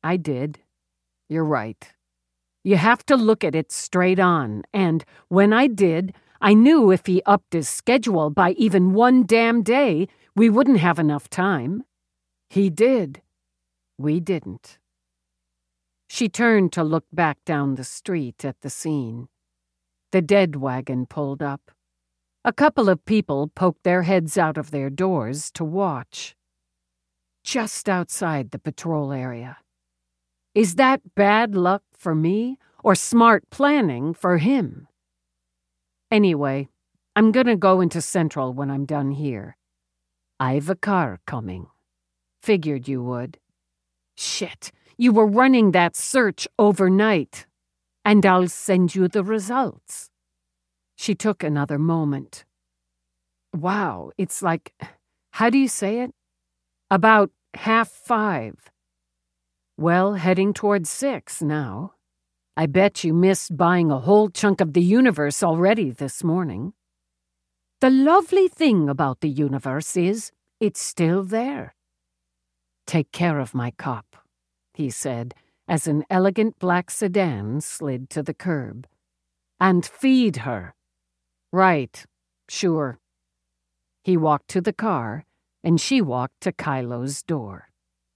I did. You're right. You have to look at it straight on, and when I did, I knew if he upped his schedule by even one damn day, we wouldn't have enough time. He did. We didn't. She turned to look back down the street at the scene. The dead wagon pulled up. A couple of people poked their heads out of their doors to watch. Just outside the patrol area. Is that bad luck for me or smart planning for him? Anyway, I'm gonna go into Central when I'm done here. I've a car coming. Figured you would. Shit, you were running that search overnight. And I'll send you the results. She took another moment. Wow, it's like, how do you say it? About 5:30. Well, heading towards 6 now. I bet you missed buying a whole chunk of the universe already this morning. The lovely thing about the universe is it's still there. Take care of my cop, he said, as an elegant black sedan slid to the curb. And feed her. Right, sure. He walked to the car, and she walked to Kylo's door.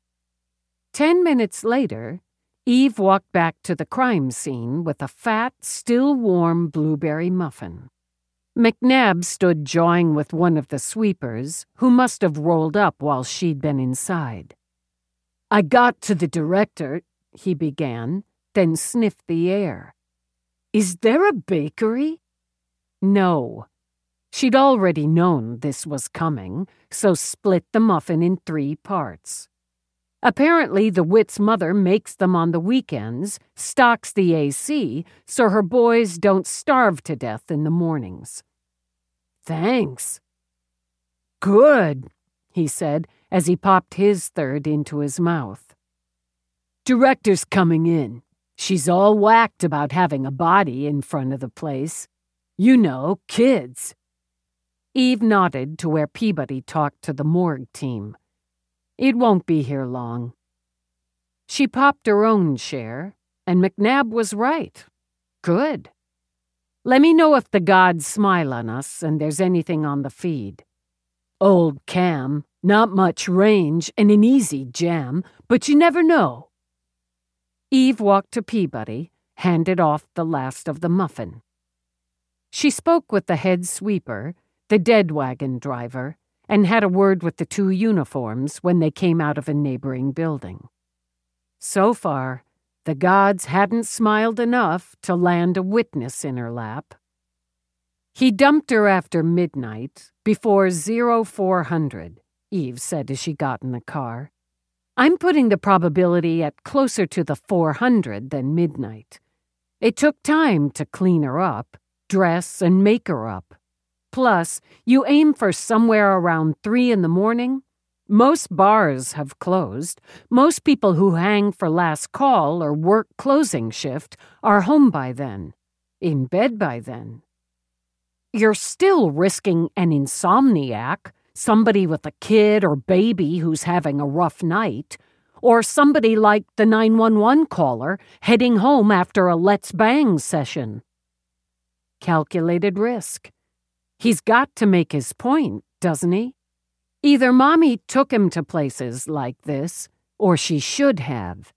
10 minutes later, Eve walked back to the crime scene with a fat, still warm blueberry muffin. McNabb stood jawing with one of the sweepers, who must have rolled up while she'd been inside. I got to the director, he began, then sniffed the air. Is there a bakery? No. She'd already known this was coming, so split the muffin in 3 parts. Apparently, the wit's mother makes them on the weekends, stocks the AC, so her boys don't starve to death in the mornings. Thanks. Good, he said as he popped his third into his mouth. Director's coming in. She's all whacked about having a body in front of the place. You know, kids. Eve nodded to where Peabody talked to the morgue team. It won't be here long. She popped her own chair, and McNabb was right. Good. Let me know if the gods smile on us and there's anything on the feed. Old Cam, not much range and an easy jam, but you never know. Eve walked to Peabody, handed off the last of the muffin. She spoke with the head sweeper, the dead wagon driver, and had a word with the 2 uniforms when they came out of a neighboring building. So far, the gods hadn't smiled enough to land a witness in her lap. He dumped her after midnight, before 0400, Eve said as she got in the car. I'm putting the probability at closer to the 400 than midnight. It took time to clean her up, dress and make her up. Plus, you aim for somewhere around 3 in the morning. Most bars have closed. Most people who hang for last call or work closing shift are home by then, in bed by then. You're still risking an insomniac, somebody with a kid or baby who's having a rough night, or somebody like the 911 caller heading home after a Let's Bang session. Calculated risk. He's got to make his point, doesn't he? Either Mommy took him to places like this, or she should have.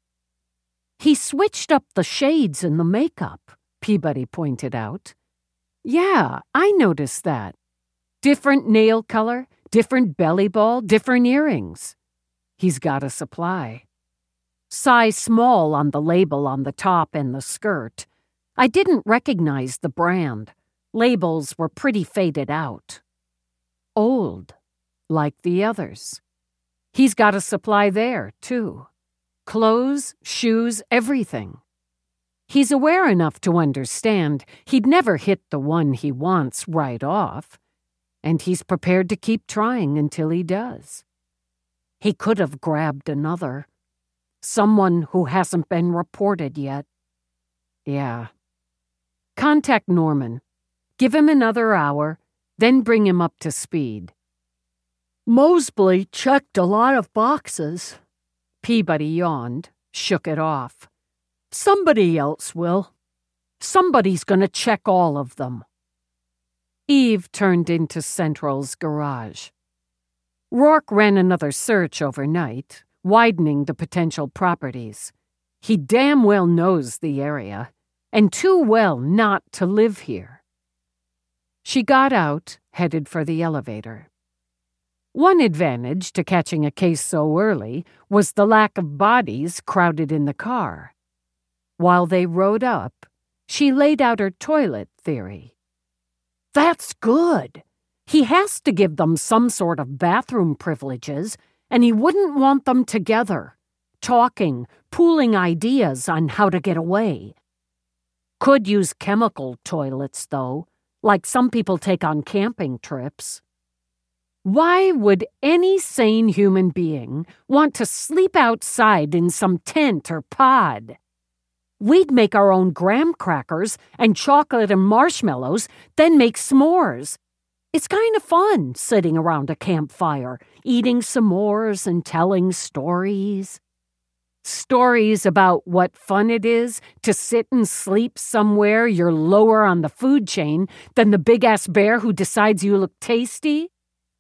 He switched up the shades in the makeup, Peabody pointed out. Yeah, I noticed that. Different nail color, different belly ball, different earrings. He's got a supply. Size small on the label on the top and the skirt. I didn't recognize the brand. Labels were pretty faded out. Old, like the others. He's got a supply there, too. Clothes, shoes, everything. He's aware enough to understand he'd never hit the one he wants right off, and he's prepared to keep trying until he does. He could have grabbed another. Someone who hasn't been reported yet. Yeah. Contact Norman. Give him another hour, then bring him up to speed. Mosley checked a lot of boxes. Peabody yawned, shook it off. Somebody else will. Somebody's gonna check all of them. Eve turned into Central's garage. Rourke ran another search overnight, widening the potential properties. He damn well knows the area, and too well not to live here. She got out, headed for the elevator. One advantage to catching a case so early was the lack of bodies crowded in the car. While they rode up, she laid out her toilet theory. That's good. He has to give them some sort of bathroom privileges, and he wouldn't want them together, talking, pooling ideas on how to get away. Could use chemical toilets, though, like some people take on camping trips. Why would any sane human being want to sleep outside in some tent or pod? We'd make our own graham crackers and chocolate and marshmallows, then make s'mores. It's kind of fun sitting around a campfire, eating s'mores and telling stories. Stories about what fun it is to sit and sleep somewhere you're lower on the food chain than the big-ass bear who decides you look tasty?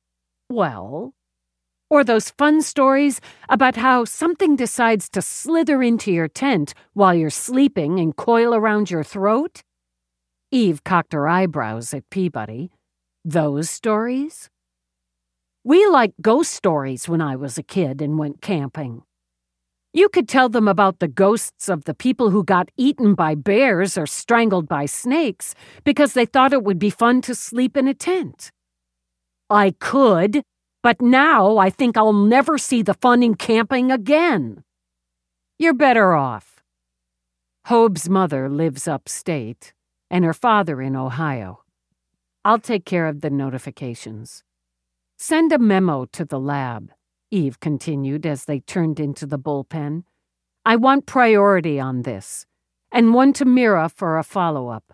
Well, or those fun stories about how something decides to slither into your tent while you're sleeping and coil around your throat? Eve cocked her eyebrows at Peabody. Those stories? We liked ghost stories when I was a kid and went camping. You could tell them about the ghosts of the people who got eaten by bears or strangled by snakes because they thought it would be fun to sleep in a tent. I could, but now I think I'll never see the fun in camping again. You're better off. Hobe's mother lives upstate, and her father in Ohio. I'll take care of the notifications. Send a memo to the lab, Eve continued as they turned into the bullpen. I want priority on this, and one to Mira for a follow-up.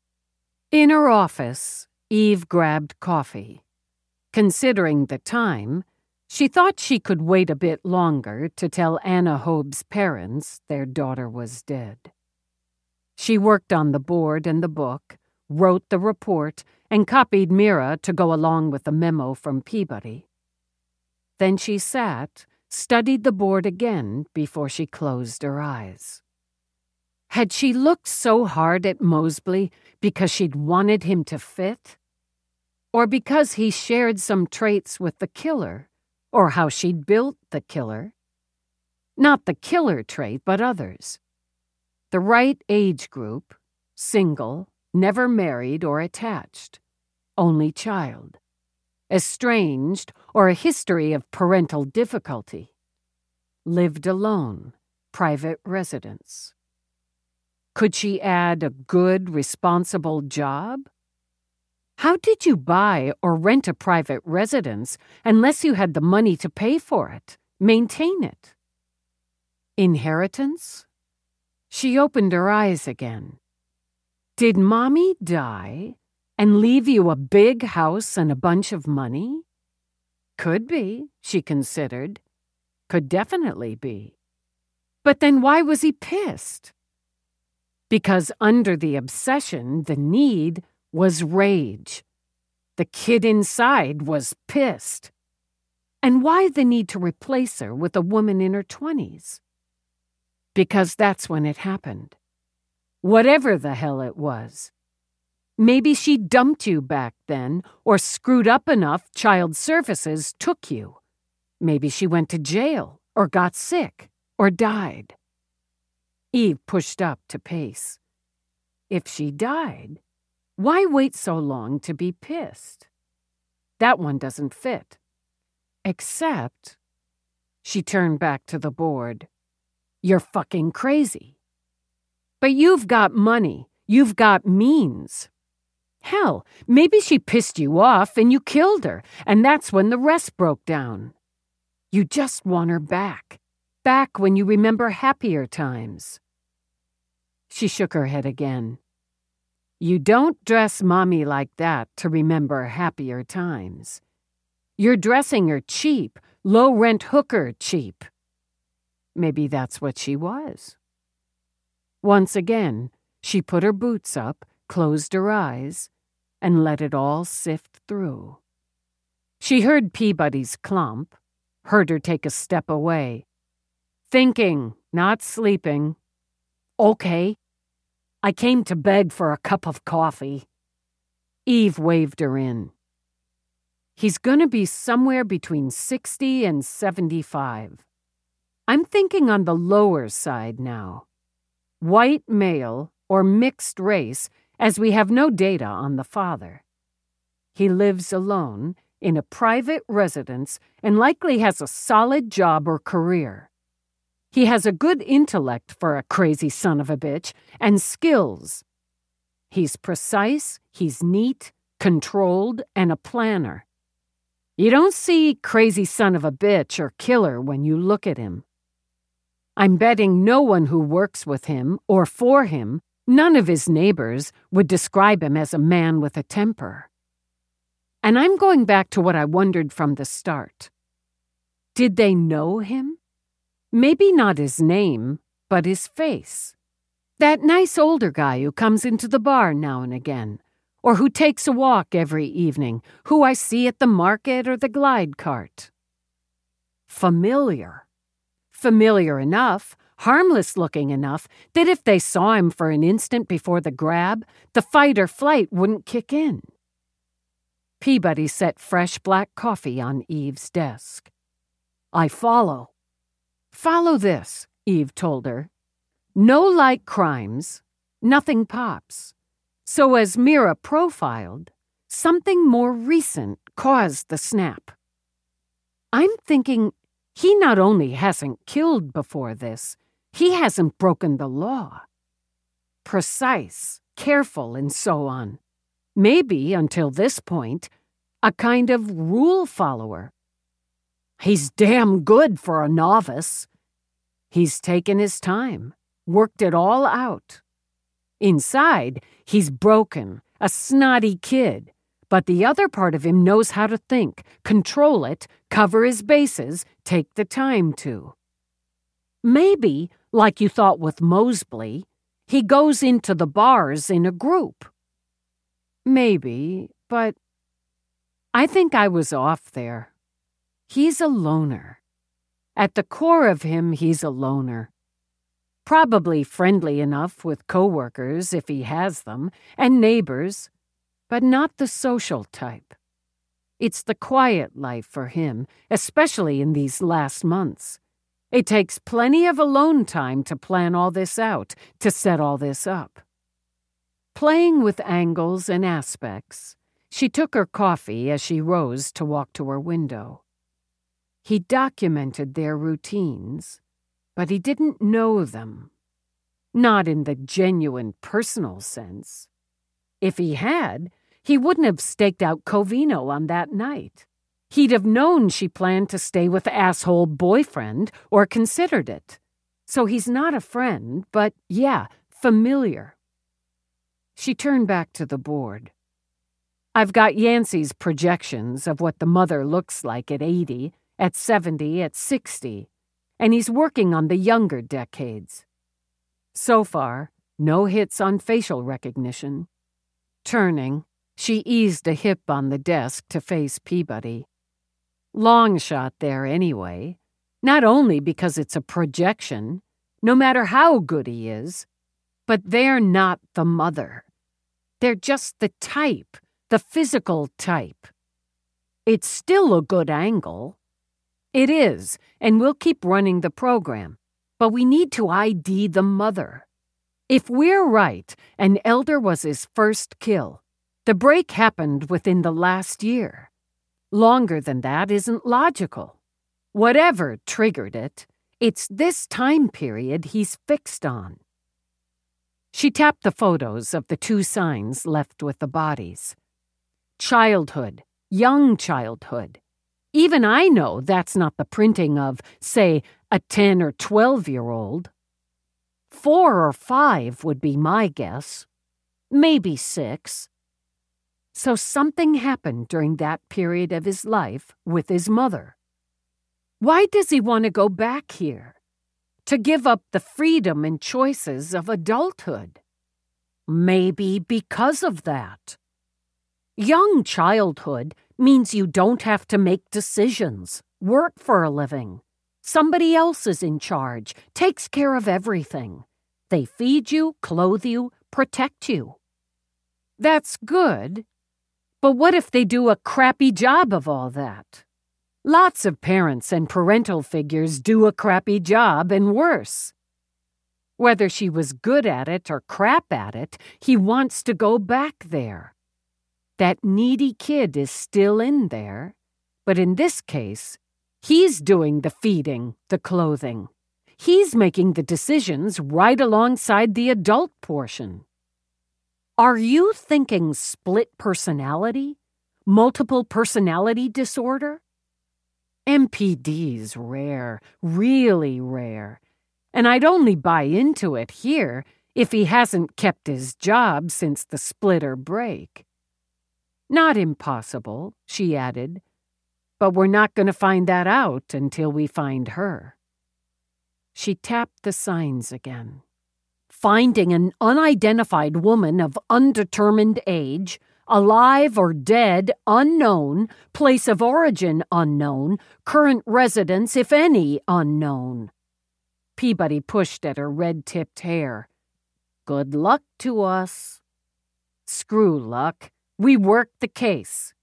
In her office, Eve grabbed coffee. Considering the time, she thought she could wait a bit longer to tell Anna Hobe's parents their daughter was dead. She worked on the board and the book, wrote the report, and copied Mira to go along with the memo from Peabody. Then she sat, studied the board again before she closed her eyes. Had she looked so hard at Mosley because she'd wanted him to fit? Or because he shared some traits with the killer, or how she'd built the killer? Not the killer trait, but others. The right age group, single, never married or attached, only child, estranged or a history of parental difficulty, lived alone, private residence. Could she add a good, responsible job? How did you buy or rent a private residence unless you had the money to pay for it, maintain it? Inheritance? She opened her eyes again. Did Mommy die and leave you a big house and a bunch of money? Could be, she considered. Could definitely be. But then why was he pissed? Because under the obsession, the need was rage. The kid inside was pissed. And why the need to replace her with a woman in her 20s? Because that's when it happened. Whatever the hell it was. Maybe she dumped you back then, or screwed up enough child services took you. Maybe she went to jail, or got sick, or died. Eve pushed up to pace. If she died, why wait so long to be pissed? That one doesn't fit. Except, she turned back to the board. You're fucking crazy. But you've got money. You've got means. Hell, maybe she pissed you off and you killed her, and that's when the rest broke down. You just want her back. Back when you remember happier times. She shook her head again. You don't dress Mommy like that to remember happier times. You're dressing her cheap, low-rent hooker cheap. maybe that's what she was. Once again, she put her boots up, closed her eyes, and let it all sift through. She heard Peabody's clump, heard her take a step away. Thinking, not sleeping. Okay. I came to beg for a cup of coffee. Eve waved her in. He's gonna be somewhere between 60 and 75. I'm thinking on the lower side now. White male or mixed race, as we have no data on the father. He lives alone in a private residence and likely has a solid job or career. He has a good intellect for a crazy son of a bitch and skills. He's precise, he's neat, controlled, and a planner. You don't see crazy son of a bitch or killer when you look at him. I'm betting no one who works with him or for him, none of his neighbors, would describe him as a man with a temper. And I'm going back to what I wondered from the start. Did they know him? Maybe not his name, but his face. That nice older guy who comes into the bar now and again, or who takes a walk every evening, who I see at the market or the glide cart. Familiar. Familiar enough, harmless-looking enough, that if they saw him for an instant before the grab, the fight or flight wouldn't kick in. Peabody set fresh black coffee on Eve's desk. I follow. Follow this, Eve told her. No like crimes, nothing pops. So as Mira profiled, something more recent caused the snap. I'm thinking he not only hasn't killed before this, he hasn't broken the law. Precise, careful, and so on. Maybe, until this point, a kind of rule follower. He's damn good for a novice. He's taken his time, worked it all out. Inside, he's broken, a snotty kid, but the other part of him knows how to think, control it, cover his bases, take the time to. Maybe, like you thought with Mosley, he goes into the bars in a group. Maybe, but I think I was off there. He's a loner. At the core of him, he's a loner. Probably friendly enough with coworkers, if he has them, and neighbors, but not the social type. It's the quiet life for him, especially in these last months. It takes plenty of alone time to plan all this out, to set all this up. Playing with angles and aspects, she took her coffee as she rose to walk to her window. He documented their routines, but he didn't know them. Not in the genuine personal sense. If he had, he wouldn't have staked out Covino on that night. He'd have known she planned to stay with asshole boyfriend or considered it. So he's not a friend, but yeah, familiar. She turned back to the board. I've got Yancey's projections of what the mother looks like at 80, at 70, at 60, and he's working on the younger decades. So far, no hits on facial recognition. Turning, she eased a hip on the desk to face Peabody. Long shot there anyway, not only because it's a projection, no matter how good he is, but they're not the mother. They're just the type, the physical type. It's still a good angle. It is, and we'll keep running the program, but we need to ID the mother. If we're right, and Elder was his first kill, the break happened within the last year. Longer than that isn't logical. Whatever triggered it, it's this time period he's fixed on. She tapped the photos of the two signs left with the bodies. Childhood, young childhood. Even I know that's not the printing of, say, a 10 or 12-year-old. 4 or 5 would be my guess. Maybe 6. So something happened during that period of his life with his mother. Why does he want to go back here? to give up the freedom and choices of adulthood. Maybe because of that. Young childhood means you don't have to make decisions, work for a living. Somebody else is in charge, takes care of everything. They feed you, clothe you, protect you. That's good, but what if they do a crappy job of all that? Lots of parents and parental figures do a crappy job and worse. Whether she was good at it or crap at it, he wants to go back there. That needy kid is still in there, but in this case, he's doing the feeding, the clothing. He's making the decisions right alongside the adult portion. Are you thinking split personality? Multiple personality disorder? MPD's rare, really rare, and I'd only buy into it here if he hasn't kept his job since the split or break. Not impossible, she added, but we're not going to find that out until we find her. She tapped the signs again. Finding an unidentified woman of undetermined age, alive or dead, unknown, place of origin unknown, current residence, if any, unknown. Peabody pushed at her red-tipped hair. Good luck to us. Screw luck. We worked the case.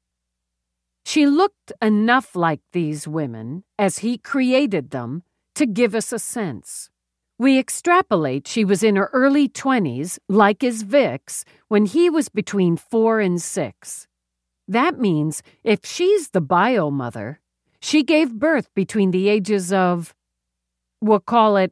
She looked enough like these women, as he created them, to give us a sense. We extrapolate she was in her early 20s, like his Vic's, when he was between 4 and 6. That means if she's the bio mother, she gave birth between the ages of, we'll call it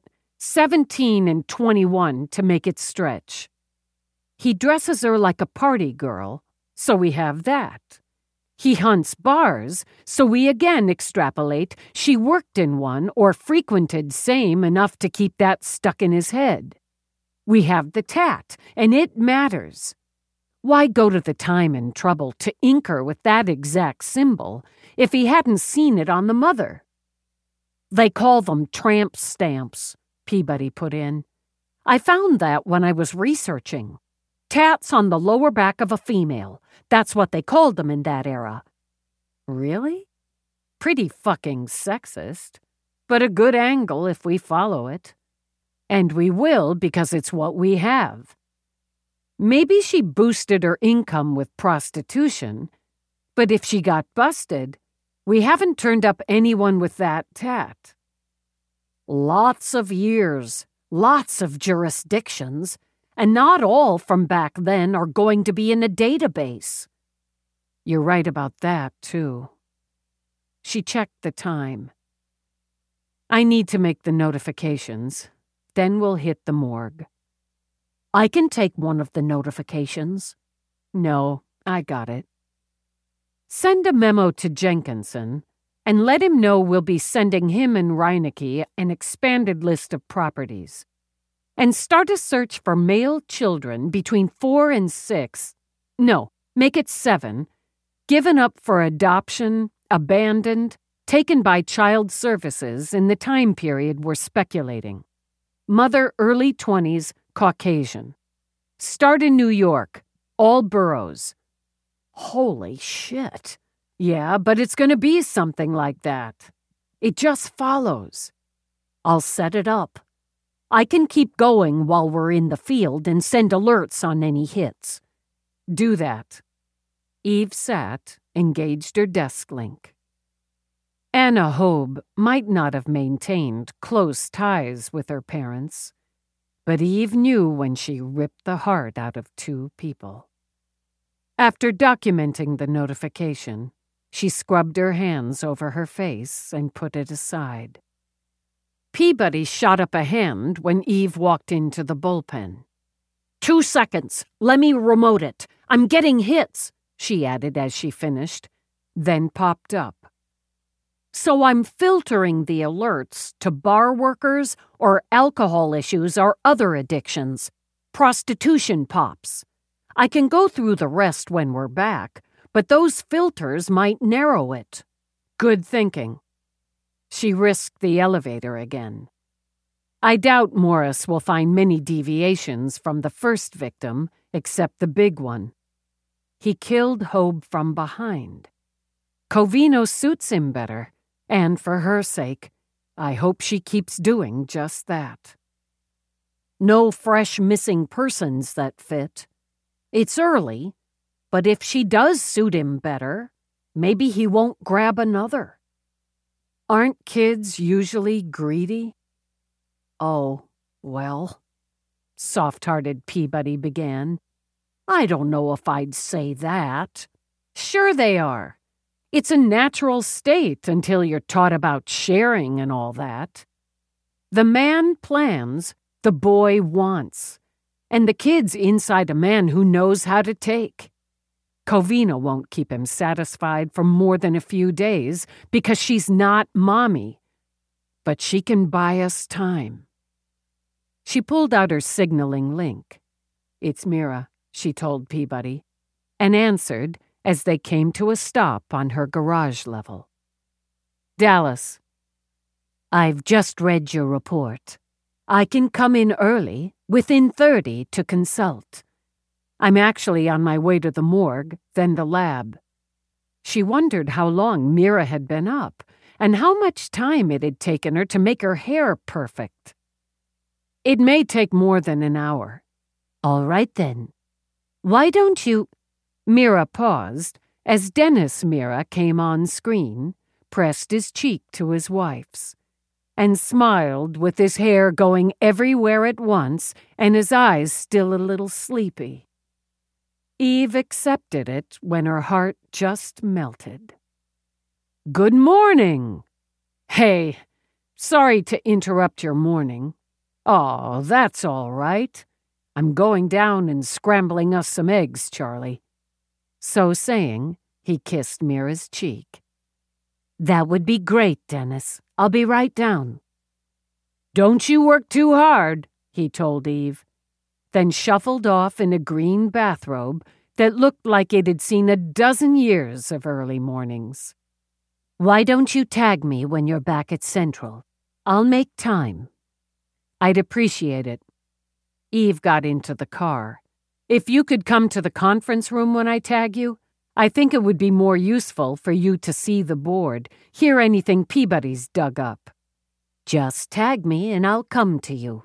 17 and 21 to make it stretch. He dresses her like a party girl, so we have that. He hunts bars, so we again extrapolate she worked in one or frequented same enough to keep that stuck in his head. We have the tat, and it matters. Why go to the time and trouble to ink her with that exact symbol if he hadn't seen it on the mother? They call them tramp stamps, Peabody put in. I found that when I was researching. Tats on the lower back of a female. That's what they called them in that era. Really? Pretty fucking sexist, but a good angle if we follow it. And we will because it's what we have. Maybe she boosted her income with prostitution, but if she got busted, we haven't turned up anyone with that tat. Lots of years, lots of jurisdictions, and not all from back then are going to be in a database. You're right about that, too. She checked the time. I need to make the notifications. Then we'll hit the morgue. I can take one of the notifications. No, I got it. Send a memo to Jenkinson and let him know we'll be sending him and Reinecke an expanded list of properties. And start a search for male children between 4 and 6. No, make it 7. Given up for adoption, abandoned, taken by child services in the time period we're speculating. Mother early 20s, Caucasian. Start in New York, all boroughs. Holy shit. Yeah, but it's going to be something like that. It just follows. I'll set it up. I can keep going while we're in the field and send alerts on any hits. Do that. Eve sat, engaged her desk link. Anna Hobe might not have maintained close ties with her parents, but Eve knew when she ripped the heart out of 2 people. After documenting the notification, she scrubbed her hands over her face and put it aside. Peabody shot up a hand when Eve walked into the bullpen. 2 seconds. Let me remote it. I'm getting hits, she added as she finished, then popped up. So I'm filtering the alerts to bar workers or alcohol issues or other addictions. Prostitution pops. I can go through the rest when we're back, but those filters might narrow it. Good thinking. She risked the elevator again. I doubt Morris will find many deviations from the first victim, except the big one. He killed Hobe from behind. Covino suits him better, and for her sake, I hope she keeps doing just that. No fresh missing persons that fit. It's early, but if she does suit him better, maybe he won't grab another. Aren't kids usually greedy? Oh, well, soft-hearted Peabody began. I don't know if I'd say that. Sure they are. It's a natural state until you're taught about sharing and all that. The man plans, the boy wants, and the kid's inside a man who knows how to take. Covina won't keep him satisfied for more than a few days because she's not Mommy. But she can buy us time. She pulled out her signaling link. It's Mira, she told Peabody, and answered as they came to a stop on her garage level. Dallas. I've just read your report. I can come in early, within 30, to consult. I'm actually on my way to the morgue, then the lab. She wondered how long Mira had been up, and how much time it had taken her to make her hair perfect. It may take more than an hour. All right, then. Why don't you— Mira paused as Dennis Mira came on screen, pressed his cheek to his wife's, and smiled with his hair going everywhere at once and his eyes still a little sleepy. Eve accepted it when her heart just melted. Good morning. Hey, sorry to interrupt your morning. Oh, that's all right. I'm going down and scrambling us some eggs, Charlie. So saying, he kissed Mira's cheek. That would be great, Dennis. I'll be right down. Don't you work too hard, he told Eve, then shuffled off in a green bathrobe that looked like it had seen a dozen years of early mornings. Why don't you tag me when you're back at Central? I'll make time. I'd appreciate it. Eve got into the car. If you could come to the conference room when I tag you, I think it would be more useful for you to see the board, hear anything Peabody's dug up. Just tag me and I'll come to you.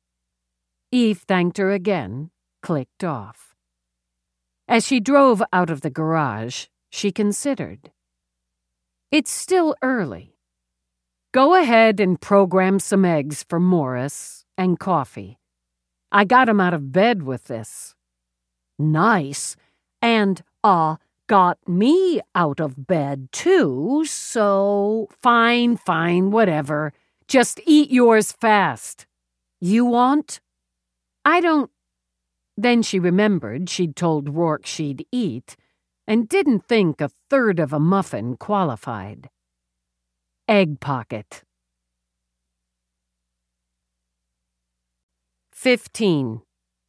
Eve thanked her again, clicked off. As she drove out of the garage, she considered. It's still early. Go ahead and program some eggs for Morris and coffee. I got him out of bed with this. Nice. And, got me out of bed too, so fine, whatever. Just eat yours fast. You want? I don't. Then she remembered she'd told Rourke she'd eat, and didn't think a third of a muffin qualified. Egg pocket. 15.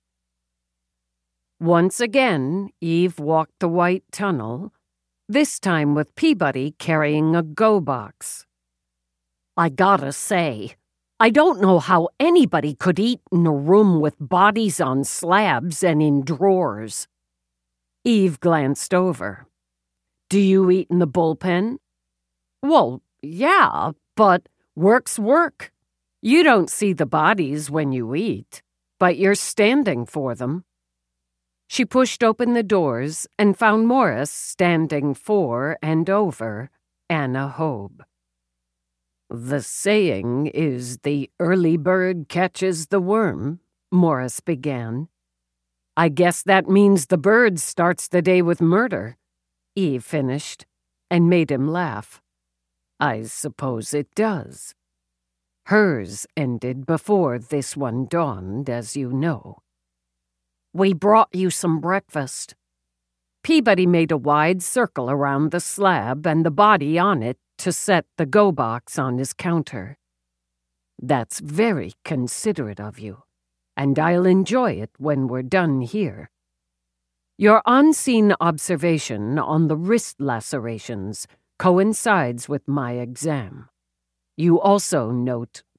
Once again, Eve walked the white tunnel, this time with Peabody carrying a go box. I gotta say, I don't know how anybody could eat in a room with bodies on slabs and in drawers. Eve glanced over. Do you eat in the bullpen? Well, yeah, but work's work. You don't see the bodies when you eat, but you're standing for them. She pushed open the doors and found Morris standing for and over Anna Hobe. The saying is the early bird catches the worm, Morris began. I guess that means the bird starts the day with murder, Eve finished, and made him laugh. I suppose it does. Hers ended before this one dawned, as you know. We brought you some breakfast. Peabody made a wide circle around the slab and the body on it to set the go box on his counter. That's very considerate of you, and I'll enjoy it when we're done here. Your on-scene observation on the wrist lacerations coincides with my exam. You also note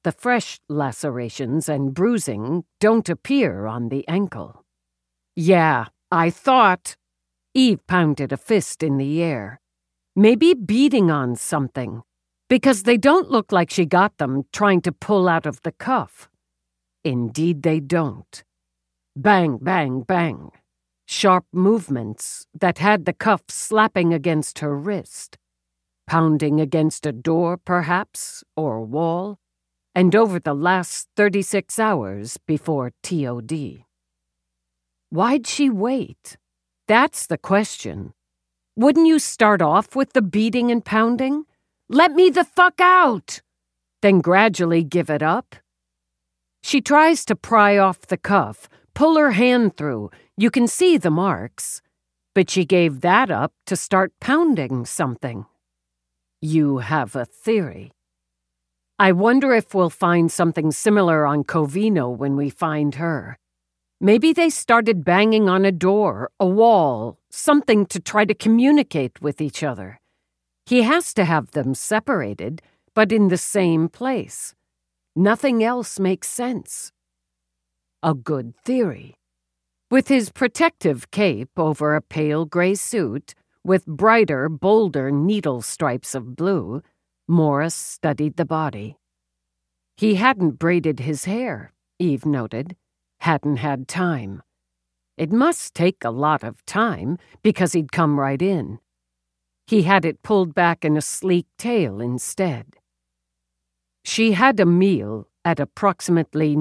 the fresh lacerations and bruising don't appear on the ankle. Yeah, I thought. Eve pounded a fist in the air. Maybe beating on something, because they don't look like she got them trying to pull out of the cuff. Indeed they don't. Bang, bang, bang. Sharp movements that had the cuff slapping against her wrist. Pounding against a door, perhaps, or wall, and over the last 36 hours before TOD. Why'd she wait? That's the question. Wouldn't you start off with the beating and pounding? Let me the fuck out! Then gradually give it up? She tries to pry off the cuff, pull her hand through. You can see the marks. But she gave that up to start pounding something. You have a theory. I wonder if we'll find something similar on Covino when we find her. Maybe they started banging on a door, a wall, something to try to communicate with each other. He has to have them separated, but in the same place. Nothing else makes sense. A good theory. With his protective cape over a pale gray suit, with brighter, bolder needle stripes of blue, Morris studied the body. He hadn't braided his hair, Eve noted. Hadn't had time. It must take a lot of time, because he'd come right in. He had it pulled back in a sleek tail instead. She had a meal at approximately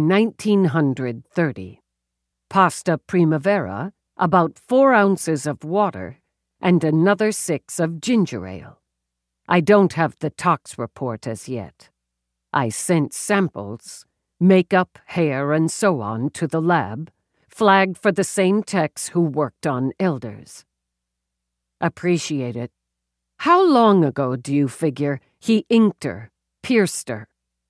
1930. Pasta primavera, about 4 ounces of water, and another 6 of ginger ale. I don't have the tox report as yet. I sent samples, makeup, hair, and so on to the lab, flagged for the same techs who worked on Elders. Appreciate it. How long ago do you figure he inked her, pierced her?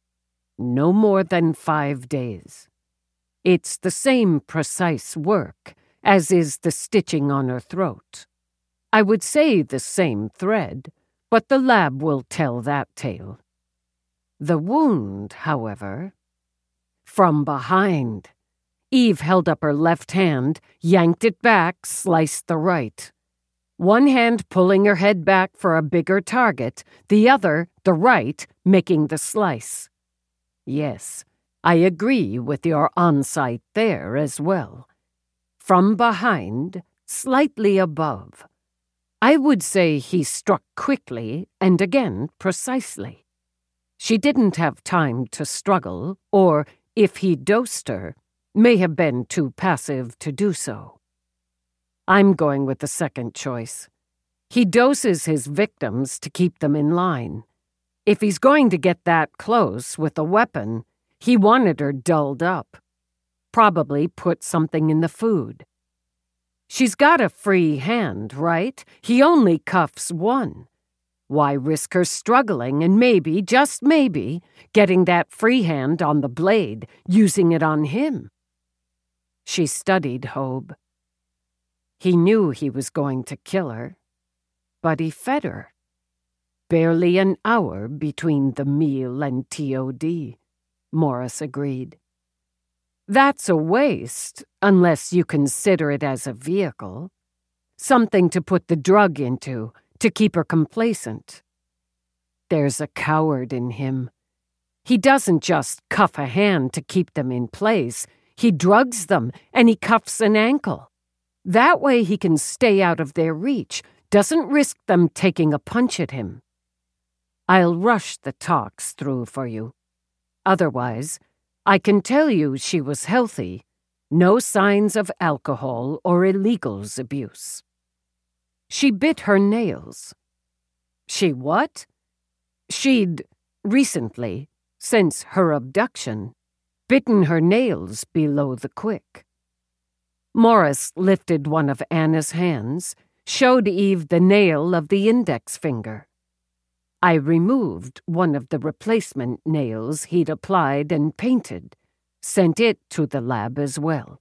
No more than 5 days. It's the same precise work, as is the stitching on her throat. I would say the same thread, but the lab will tell that tale. The wound, however... From behind. Eve held up her left hand, yanked it back, sliced the right. One hand pulling her head back for a bigger target, the other, the right, making the slice. Yes, I agree with your on-site there as well. From behind, slightly above. I would say he struck quickly and again precisely. She didn't have time to struggle, or, if he dosed her, may have been too passive to do so. I'm going with the second choice. He doses his victims to keep them in line. If he's going to get that close with a weapon, he wanted her dulled up. Probably put something in the food. She's got a free hand, right? He only cuffs one. Why risk her struggling and maybe, just maybe, getting that free hand on the blade, using it on him? She studied Hobe. He knew he was going to kill her, but he fed her. Barely an hour between the meal and TOD, Morris agreed. That's a waste, unless you consider it as a vehicle. Something to put the drug into, to keep her complacent. There's a coward in him. He doesn't just cuff a hand to keep them in place. He drugs them, and he cuffs an ankle. That way he can stay out of their reach, doesn't risk them taking a punch at him. I'll rush the tox through for you. Otherwise, I can tell you she was healthy. No signs of alcohol or illegals abuse. She bit her nails. She what? She'd, recently, since her abduction, bitten her nails below the quick. Morris lifted one of Anna's hands, showed Eve the nail of the index finger. I removed one of the replacement nails he'd applied and painted, sent it to the lab as well.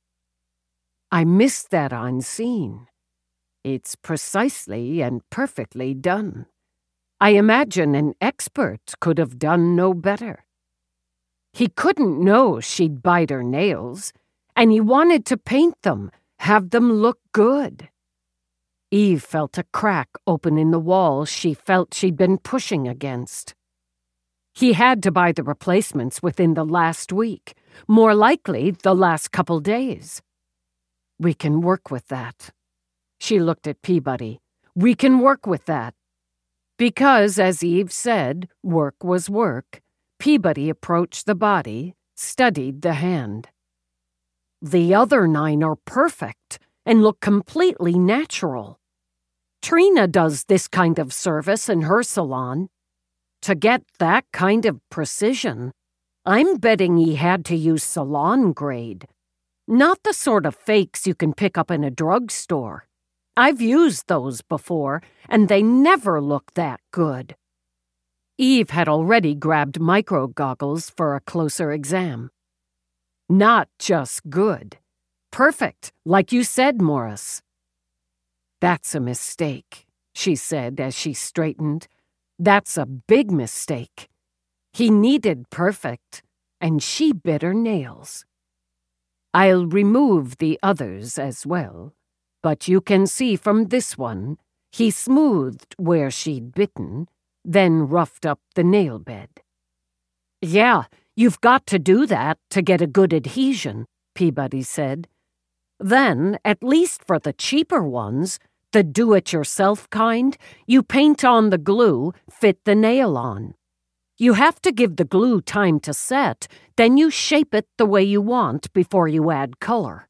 I missed that on scene. It's precisely and perfectly done. I imagine an expert could have done no better. He couldn't know she'd bite her nails, and he wanted to paint them, have them look good. Eve felt a crack open in the wall she felt she'd been pushing against. He had to buy the replacements within the last week, more likely the last couple days. We can work with that. She looked at Peabody. We can work with that. Because, as Eve said, work was work, Peabody approached the body, studied the hand. The other 9 are perfect and look completely natural. Trina does this kind of service in her salon. To get that kind of precision, I'm betting he had to use salon grade, not the sort of fakes you can pick up in a drugstore. I've used those before, and they never look that good. Eve had already grabbed micro goggles for a closer exam. Not just good. Perfect, like you said, Morris. That's a mistake, she said as she straightened. That's a big mistake. He needed perfect, and she bit her nails. I'll remove the others as well, but you can see from this one, he smoothed where she'd bitten, then roughed up the nail bed. Yeah, you've got to do that to get a good adhesion, Peabody said. Then, at least for the cheaper ones, the do-it-yourself kind, you paint on the glue, fit the nail on. You have to give the glue time to set, then you shape it the way you want before you add color.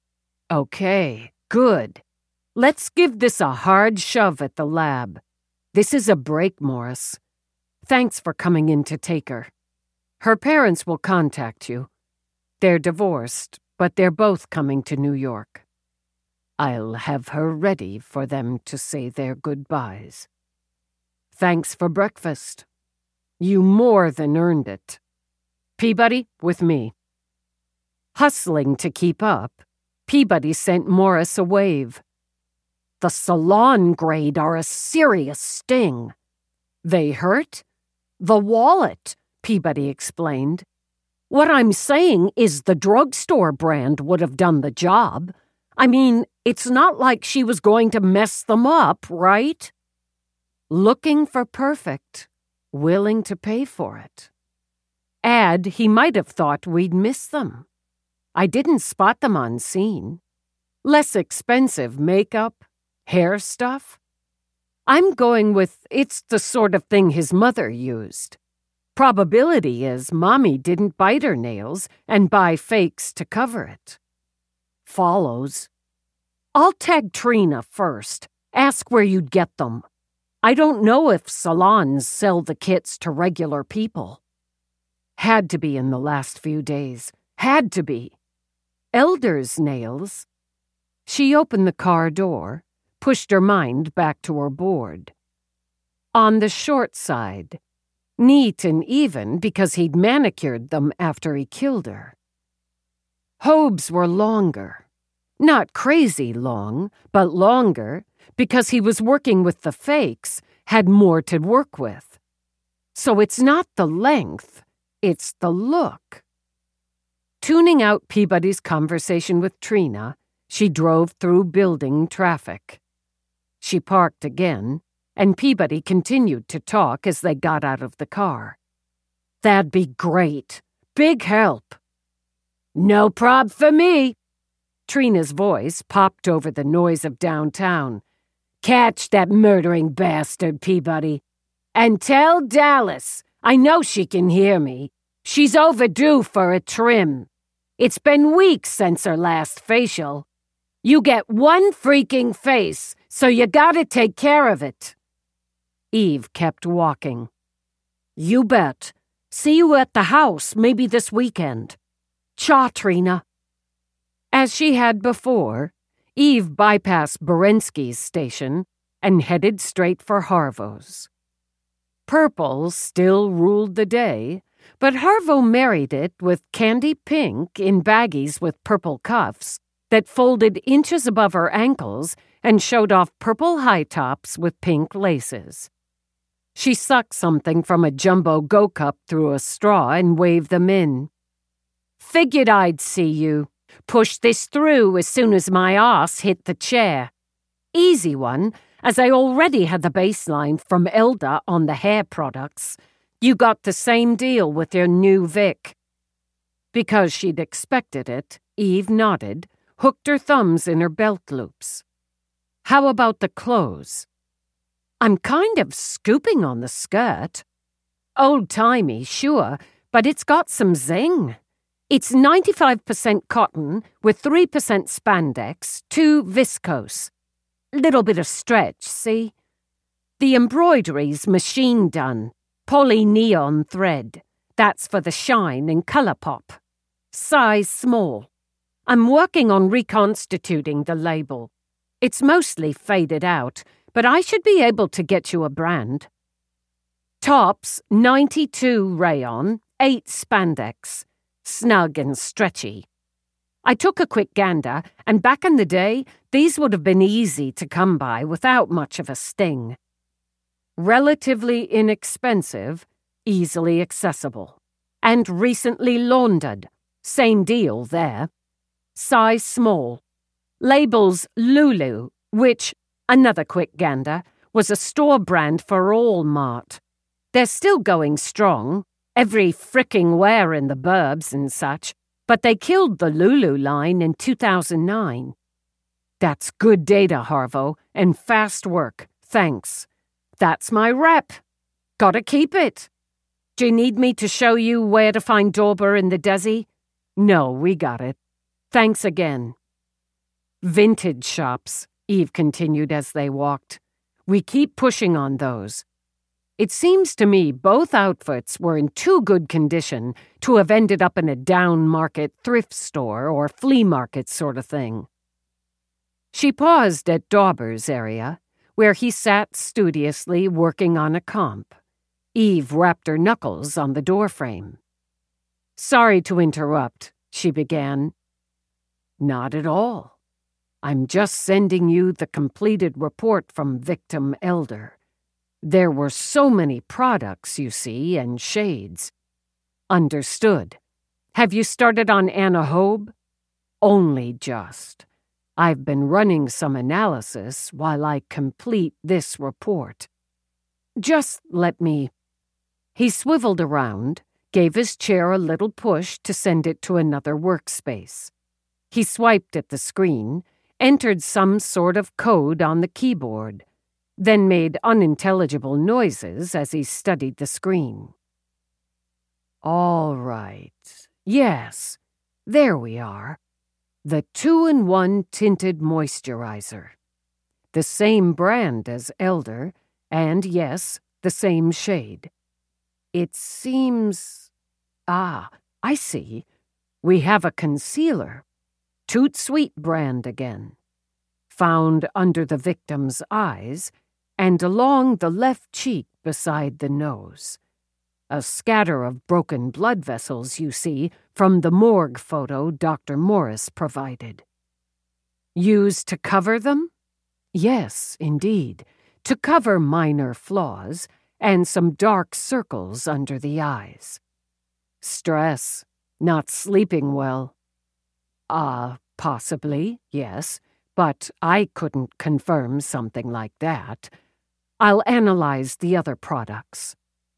Okay, good. Let's give this a hard shove at the lab. This is a break, Morris. Thanks for coming in to take her. Her parents will contact you. They're divorced, but they're both coming to New York. I'll have her ready for them to say their goodbyes. Thanks for breakfast. You more than earned it. Peabody, with me. Hustling to keep up, Peabody sent Morris a wave. The salon grade are a serious sting. They hurt? The wallet, Peabody explained. What I'm saying is the drugstore brand would have done the job. I mean, it's not like she was going to mess them up, right? Looking for perfect, willing to pay for it. Add, he might have thought we'd miss them. I didn't spot them on scene. Less expensive makeup, hair stuff. I'm going with it's the sort of thing his mother used. Probability is Mommy didn't bite her nails and buy fakes to cover it. Follows. I'll tag Trina first. Ask where you'd get them. I don't know if salons sell the kits to regular people. Had to be in the last few days. Had to be. Elder's nails. She opened the car door, pushed her mind back to her board. On the short side. Neat and even because he'd manicured them after he killed her. Hobes were longer. Not crazy long, but longer because he was working with the fakes, had more to work with. So it's not the length, it's the look. Tuning out Peabody's conversation with Trina, she drove through building traffic. She parked again, and Peabody continued to talk as they got out of the car. That'd be great. Big help. No prob for me. Trina's voice popped over the noise of downtown. Catch that murdering bastard, Peabody. And tell Dallas, I know she can hear me. She's overdue for a trim. It's been weeks since her last facial. You get one freaking face, so you gotta take care of it. Eve kept walking. You bet. See you at the house, maybe this weekend. Cha, Trina. As she had before, Eve bypassed Berensky's station and headed straight for Harvo's. Purple still ruled the day, but Harvo married it with candy pink in baggies with purple cuffs that folded inches above her ankles and showed off purple high tops with pink laces. She sucked something from a jumbo Go cup through a straw and waved them in. Figured I'd see you. Push this through as soon as my arse hit the chair. Easy one, as I already had the baseline from Elda on the hair products. You got the same deal with your new Vic. Because she'd expected it, Eve nodded, hooked her thumbs in her belt loops. How about the clothes? I'm kind of scooping on the skirt. Old-timey, sure, but it's got some zing. It's 95% cotton with 3% spandex, 2 viscose. Little bit of stretch, see? The embroidery's machine done, poly-neon thread. That's for the shine and color pop. Size small. I'm working on reconstituting the label. It's mostly faded out, but I should be able to get you a brand. Tops, 92 rayon, 8 spandex. Snug and stretchy. I took a quick gander, and back in the day, these would have been easy to come by without much of a sting. Relatively inexpensive, easily accessible. And recently laundered. Same deal there. Size small. Labels Lulu, which, another quick gander, was a store brand for all Mart. They're still going strong. Every fricking wear in the burbs and such, but they killed the Lulu line in 2009. That's good data, Harvo, and fast work, thanks. That's my rep. Gotta keep it. Do you need me to show you where to find Dauber in the Desi? No, we got it. Thanks again. Vintage shops, Eve continued as they walked. We keep pushing on those. It seems to me both outfits were in too good condition to have ended up in a down-market thrift store or flea market sort of thing. She paused at Dauber's area, where he sat studiously working on a comp. Eve rapped her knuckles on the doorframe. Sorry to interrupt, she began. Not at all. I'm just sending you the completed report from Victim Elder. There were so many products, you see, and shades. Understood. Have you started on Anna Hobe? Only just. I've been running some analysis while I complete this report. Just let me... He swiveled around, gave his chair a little push to send it to another workspace. He swiped at the screen, entered some sort of code on the keyboard, then made unintelligible noises as he studied the screen. All right. Yes, there we are. The 2-in-1 tinted moisturizer. The same brand as Elder, and yes, the same shade. It seems... Ah, I see. We have a concealer. Toot Sweet brand again. Found under the victim's eyes and along the left cheek beside the nose. A scatter of broken blood vessels, you see, from the morgue photo Dr. Morris provided. Used to cover them? Yes, indeed, to cover minor flaws and some dark circles under the eyes. Stress, not sleeping well. Possibly, yes, but I couldn't confirm something like that. I'll analyze the other products.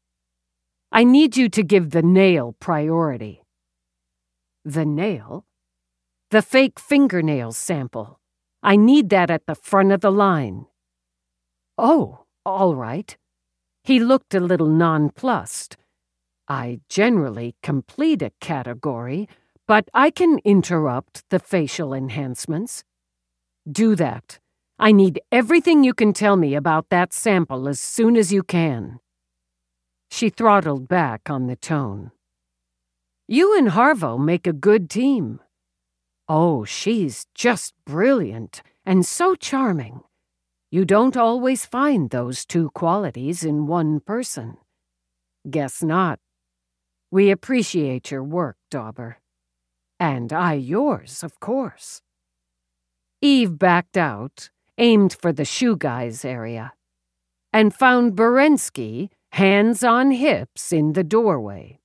I need you to give the nail priority. The nail? The fake fingernail sample. I need that at the front of the line. Oh, all right. He looked a little nonplussed. I generally complete a category, but I can interrupt the facial enhancements. Do that. I need everything you can tell me about that sample as soon as you can. She throttled back on the tone. You and Harvo make a good team. Oh, she's just brilliant and so charming. You don't always find those two qualities in one person. Guess not. We appreciate your work, Dauber. And I yours, of course. Eve backed out, aimed for the shoe guy's area. and found Berensky, hands on hips, in the doorway.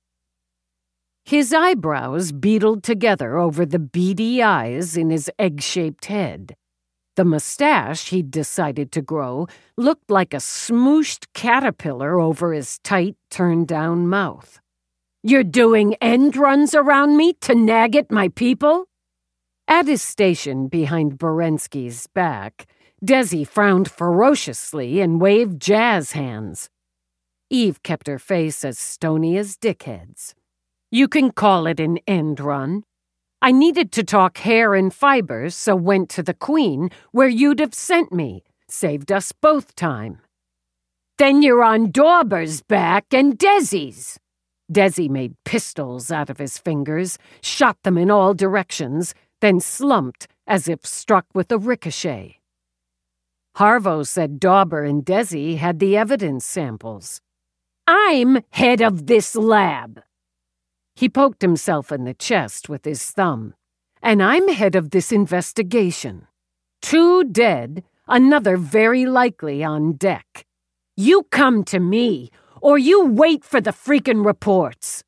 His eyebrows beetled together over the beady eyes in his egg-shaped head. The mustache he'd decided to grow looked like a smooshed caterpillar over his tight, turned-down mouth. "You're doing end runs around me to nag at my people?" At his station behind Berensky's back, Desi frowned ferociously and waved jazz hands. Eve kept her face as stony as Dickhead's. "You can call it an end run. I needed to talk hair and fibers, so went to the Queen, where you'd have sent me. Saved us both time." "Then you're on Dauber's back and Desi's." Desi made pistols out of his fingers, shot them in all directions, then slumped as if struck with a ricochet. Harvo said Dauber and Desi had the evidence samples. "I'm head of this lab." He poked himself in the chest with his thumb. "And I'm head of this investigation. 2 dead, another very likely on deck. You come to me, or you wait for the freaking reports."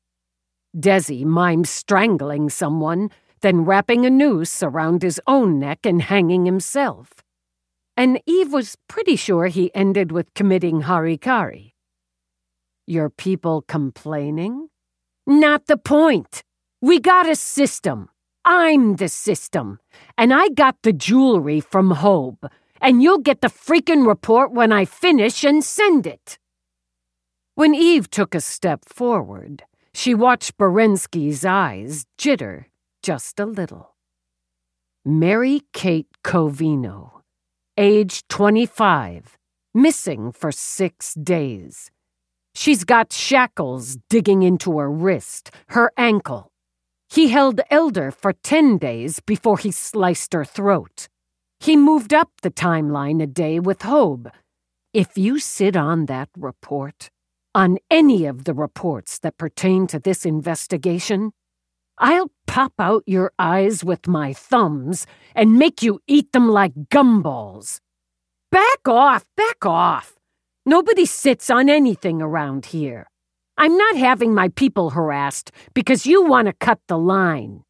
Desi mimed strangling someone, then wrapping a noose around his own neck and hanging himself. And Eve was pretty sure he ended with committing harikari. "Your people complaining?" "Not the point. We got a system. I'm the system. And I got the jewelry from Hobe. And you'll get the freaking report when I finish and send it." When Eve took a step forward, she watched Berensky's eyes jitter just a little. Mary Kate Covino, age 25, missing for 6 days. She's got shackles digging into her wrist, her ankle. He held Elder for 10 days before he sliced her throat. He moved up the timeline a day with Hobe. If you sit on that report, on any of the reports that pertain to this investigation, I'll pop out your eyes with my thumbs and make you eat them like gumballs. Back off, back off. Nobody sits on anything around here. I'm not having my people harassed because you want to cut the line.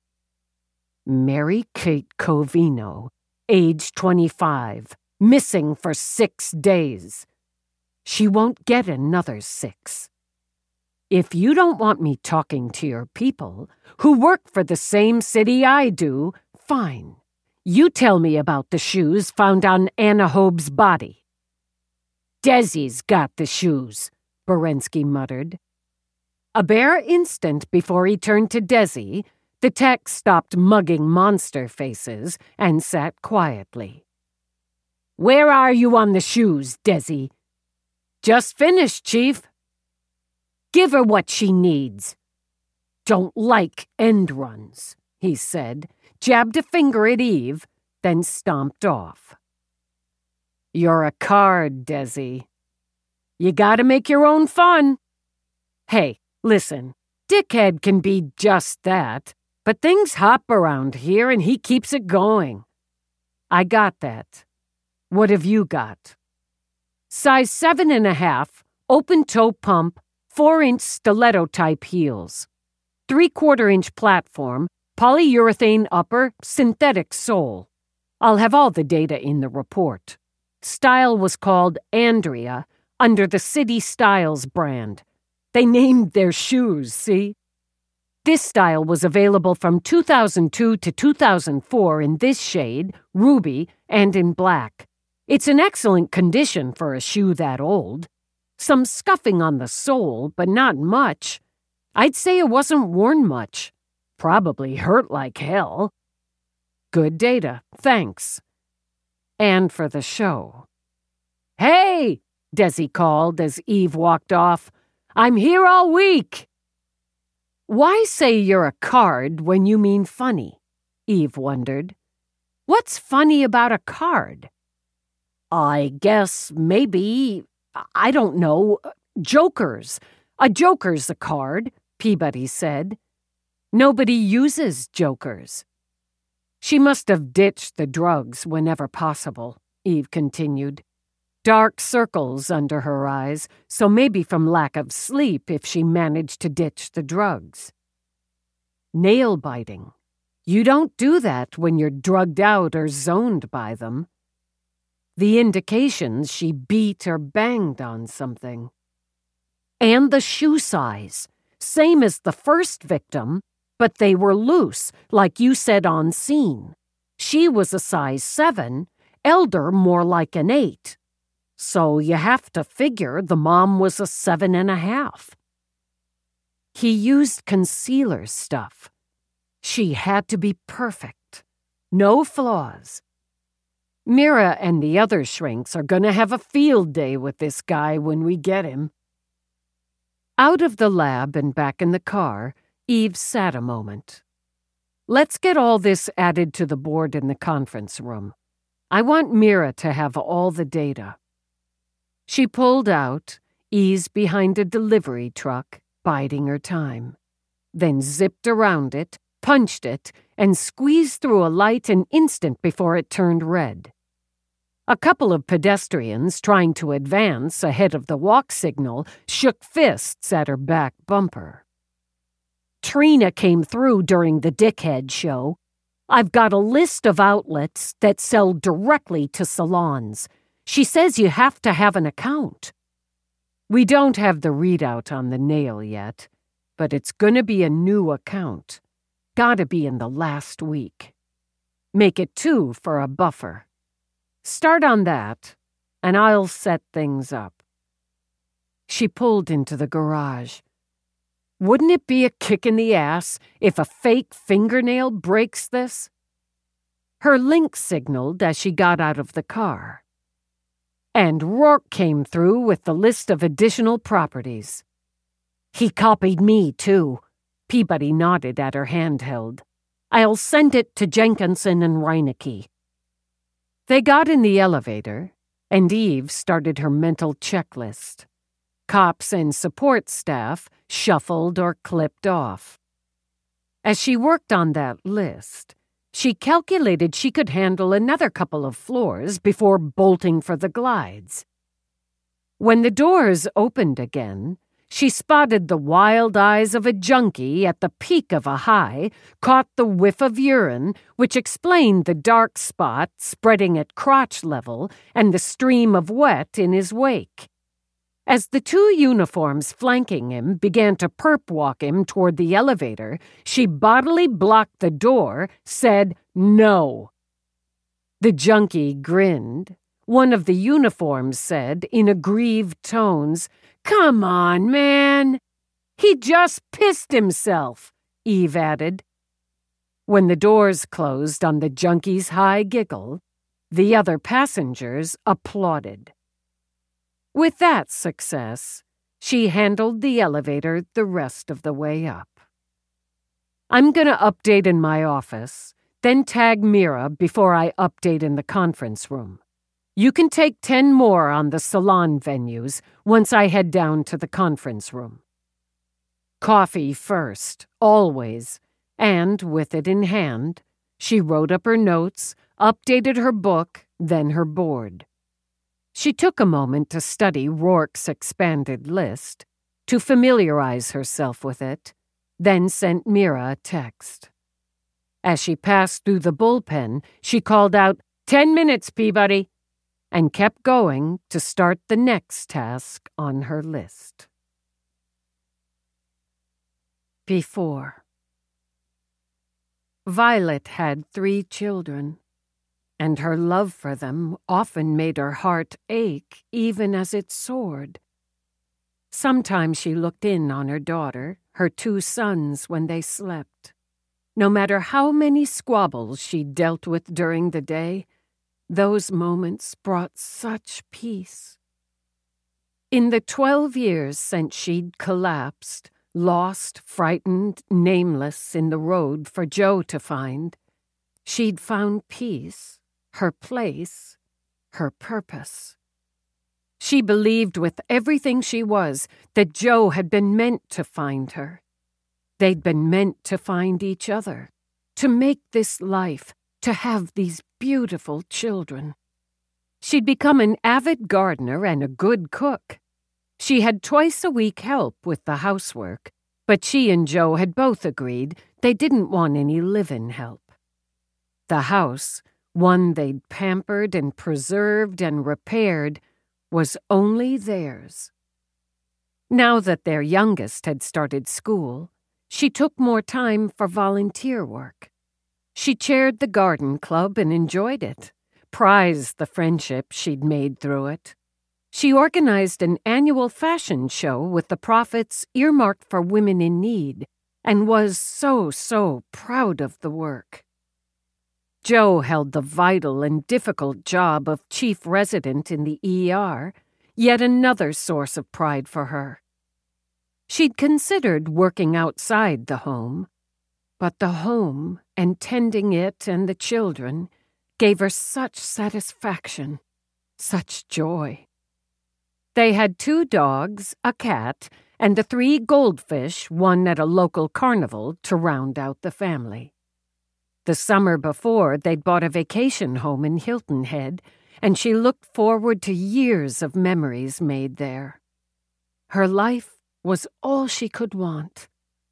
Mary Kate Covino, age 25, missing for 6 days. She won't get another 6. If you don't want me talking to your people, who work for the same city I do, fine. You tell me about the shoes found on Anna Hobe's body. Desi's got the shoes, Berensky muttered. A bare instant before he turned to Desi, the tech stopped mugging monster faces and sat quietly. "Where are you on the shoes, Desi?" "Just finished, Chief." "Give her what she needs." "Don't like end runs," he said, jabbed a finger at Eve, then stomped off. "You're a card, Desi. You gotta make your own fun. Hey, listen, Dickhead can be just that, but things hop around here and he keeps it going. I got that. What have you got?" Size 7.5, open-toe pump, 4-inch stiletto-type heels. 3/4-inch platform, polyurethane upper, synthetic sole. I'll have all the data in the report. Style was called Andrea, under the City Styles brand. They named their shoes, see? This style was available from 2002 to 2004 in this shade, ruby, and in black. It's in excellent condition for a shoe that old. Some scuffing on the sole, but not much. I'd say it wasn't worn much. Probably hurt like hell. Good data, thanks. And for the show. "Hey!" Desi called as Eve walked off. "I'm here all week." Why say you're a card when you mean funny? Eve wondered. What's funny about a card? I guess maybe, I don't know, jokers. A joker's a card, Peabody said. Nobody uses jokers. She must have ditched the drugs whenever possible, Eve continued. Dark circles under her eyes, so maybe from lack of sleep if she managed to ditch the drugs. Nail biting. You don't do that when you're drugged out or zoned by them. The indications she beat or banged on something. And the shoe size. Same as the first victim, but they were loose, like you said on scene. She was a size 7, Elder more like an 8. So you have to figure the mom was a 7.5. He used concealer stuff. She had to be perfect. No flaws. Mira and the other shrinks are going to have a field day with this guy when we get him. Out of the lab and back in the car, Eve sat a moment. Let's get all this added to the board in the conference room. I want Mira to have all the data. She pulled out, eased behind a delivery truck, biding her time. Then zipped around it, punched it, and squeezed through a light an instant before it turned red. A couple of pedestrians trying to advance ahead of the walk signal shook fists at her back bumper. Trina came through during the dickhead show. I've got a list of outlets that sell directly to salons. She says you have to have an account. We don't have the readout on the nail yet, but it's gonna be a new account. Gotta be in the last week. Make it 2 for a buffer. Start on that, and I'll set things up. She pulled into the garage. Wouldn't it be a kick in the ass if a fake fingernail breaks this? Her link signaled as she got out of the car. And Rourke came through with the list of additional properties. He copied me, too. Peabody nodded at her handheld. I'll send it to Jenkinson and Reinecke. They got in the elevator, and Eve started her mental checklist. Cops and support staff shuffled or clipped off. As she worked on that list, she calculated she could handle another couple of floors before bolting for the glides. When the doors opened again, she spotted the wild eyes of a junkie at the peak of a high, caught the whiff of urine, which explained the dark spot spreading at crotch level and the stream of wet in his wake. As the 2 uniforms flanking him began to perp walk him toward the elevator, she bodily blocked the door, said no. The junkie grinned. One of the uniforms said, in aggrieved tones, "Come on, man." "He just pissed himself," Eve added. When the doors closed on the junkie's high giggle, the other passengers applauded. With that success, she handled the elevator the rest of the way up. I'm going to update in my office, then tag Mira before I update in the conference room. You can take 10 more on the salon venues once I head down to the conference room. Coffee first, always, and with it in hand, she wrote up her notes, updated her book, then her board. She took a moment to study Rourke's expanded list, to familiarize herself with it, then sent Mira a text. As she passed through the bullpen, she called out, 10 minutes, Peabody, and kept going to start the next task on her list. Before. Violet had 3 children, and her love for them often made her heart ache even as it soared. Sometimes she looked in on her daughter, her 2 sons, when they slept. No matter how many squabbles she dealt with during the day, those moments brought such peace. In the 12 years since she'd collapsed, lost, frightened, nameless in the road for Joe to find, she'd found peace, her place, her purpose. She believed with everything she was that Joe had been meant to find her. They'd been meant to find each other, to make this life, to have these beautiful children. She'd become an avid gardener and a good cook. She had twice-a-week help with the housework, but she and Joe had both agreed they didn't want any live-in help. The house, one they'd pampered and preserved and repaired, was only theirs. Now that their youngest had started school, she took more time for volunteer work. She chaired the garden club and enjoyed it, prized the friendship she'd made through it. She organized an annual fashion show with the profits earmarked for women in need and was so proud of the work. Joe held the vital and difficult job of chief resident in the ER, yet another source of pride for her. She'd considered working outside the home, but the home and tending it and the children gave her such satisfaction, such joy. They had 2 dogs, a cat, and the 3 goldfish won at a local carnival to round out the family. The summer before, they'd bought a vacation home in Hilton Head, and she looked forward to years of memories made there. Her life was all she could want,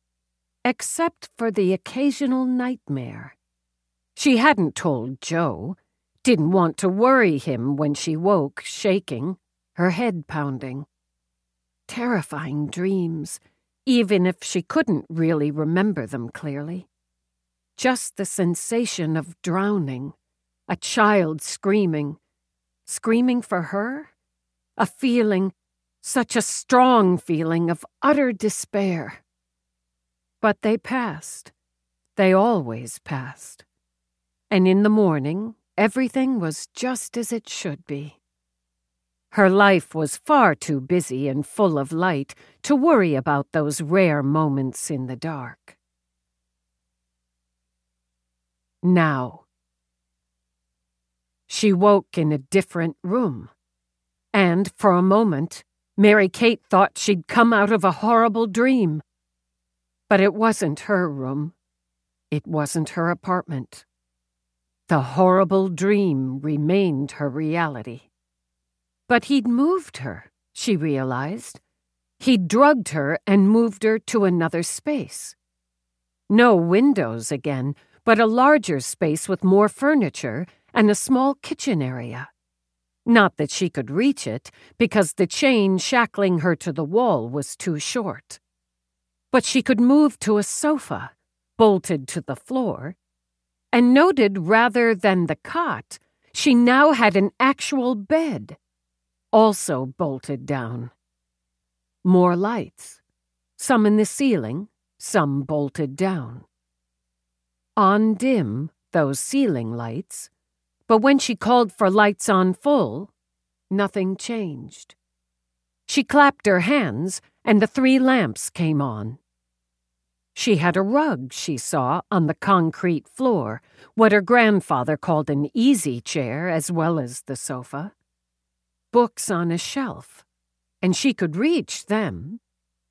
except for the occasional nightmare. She hadn't told Joe, didn't want to worry him when she woke, shaking, her head pounding. Terrifying dreams, even if she couldn't really remember them clearly. Just the sensation of drowning, a child screaming for her, a feeling, such a strong feeling of utter despair. But they passed. They always passed. And in the morning, everything was just as it should be. Her life was far too busy and full of light to worry about those rare moments in the dark. Now. She woke in a different room, and for a moment, Mary Kate thought she'd come out of a horrible dream. But it wasn't her room. It wasn't her apartment. The horrible dream remained her reality. But he'd moved her, she realized. He'd drugged her and moved her to another space. No windows again, but a larger space with more furniture and a small kitchen area. Not that she could reach it, because the chain shackling her to the wall was too short. But she could move to a sofa, bolted to the floor, and noted rather than the cot, she now had an actual bed, also bolted down. More lights, some in the ceiling, some bolted down. On dim, those ceiling lights, but when she called for lights on full, nothing changed. She clapped her hands, and the 3 lamps came on. She had a rug, she saw, on the concrete floor, what her grandfather called an easy chair as well as the sofa. Books on a shelf, and she could reach them.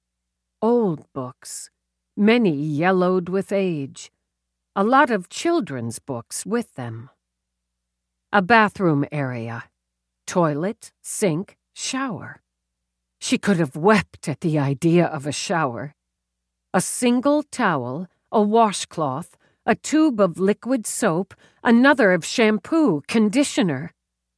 Old books, many yellowed with age, a lot of children's books with them. A bathroom area, toilet, sink, shower. She could have wept at the idea of a shower. A single towel, a washcloth, a tube of liquid soap, another of shampoo, conditioner.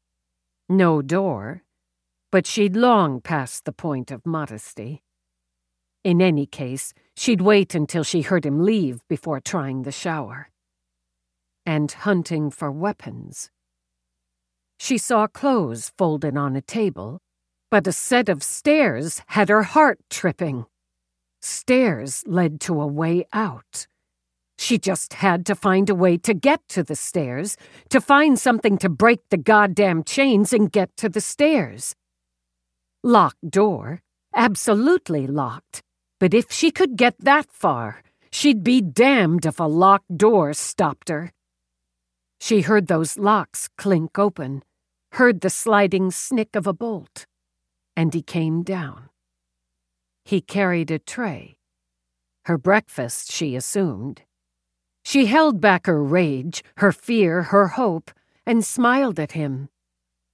No door, but she'd long passed the point of modesty. In any case, she'd wait until she heard him leave before trying the shower. And hunting for weapons. She saw clothes folded on a table, but a set of stairs had her heart tripping. Stairs led to a way out. She just had to find a way to get to the stairs, to find something to break the goddamn chains and get to the stairs. Locked door, absolutely locked, but if she could get that far, she'd be damned if a locked door stopped her. She heard those locks clink open, heard the sliding snick of a bolt, and he came down. He carried a tray. Her breakfast, she assumed. She held back her rage, her fear, her hope, and smiled at him.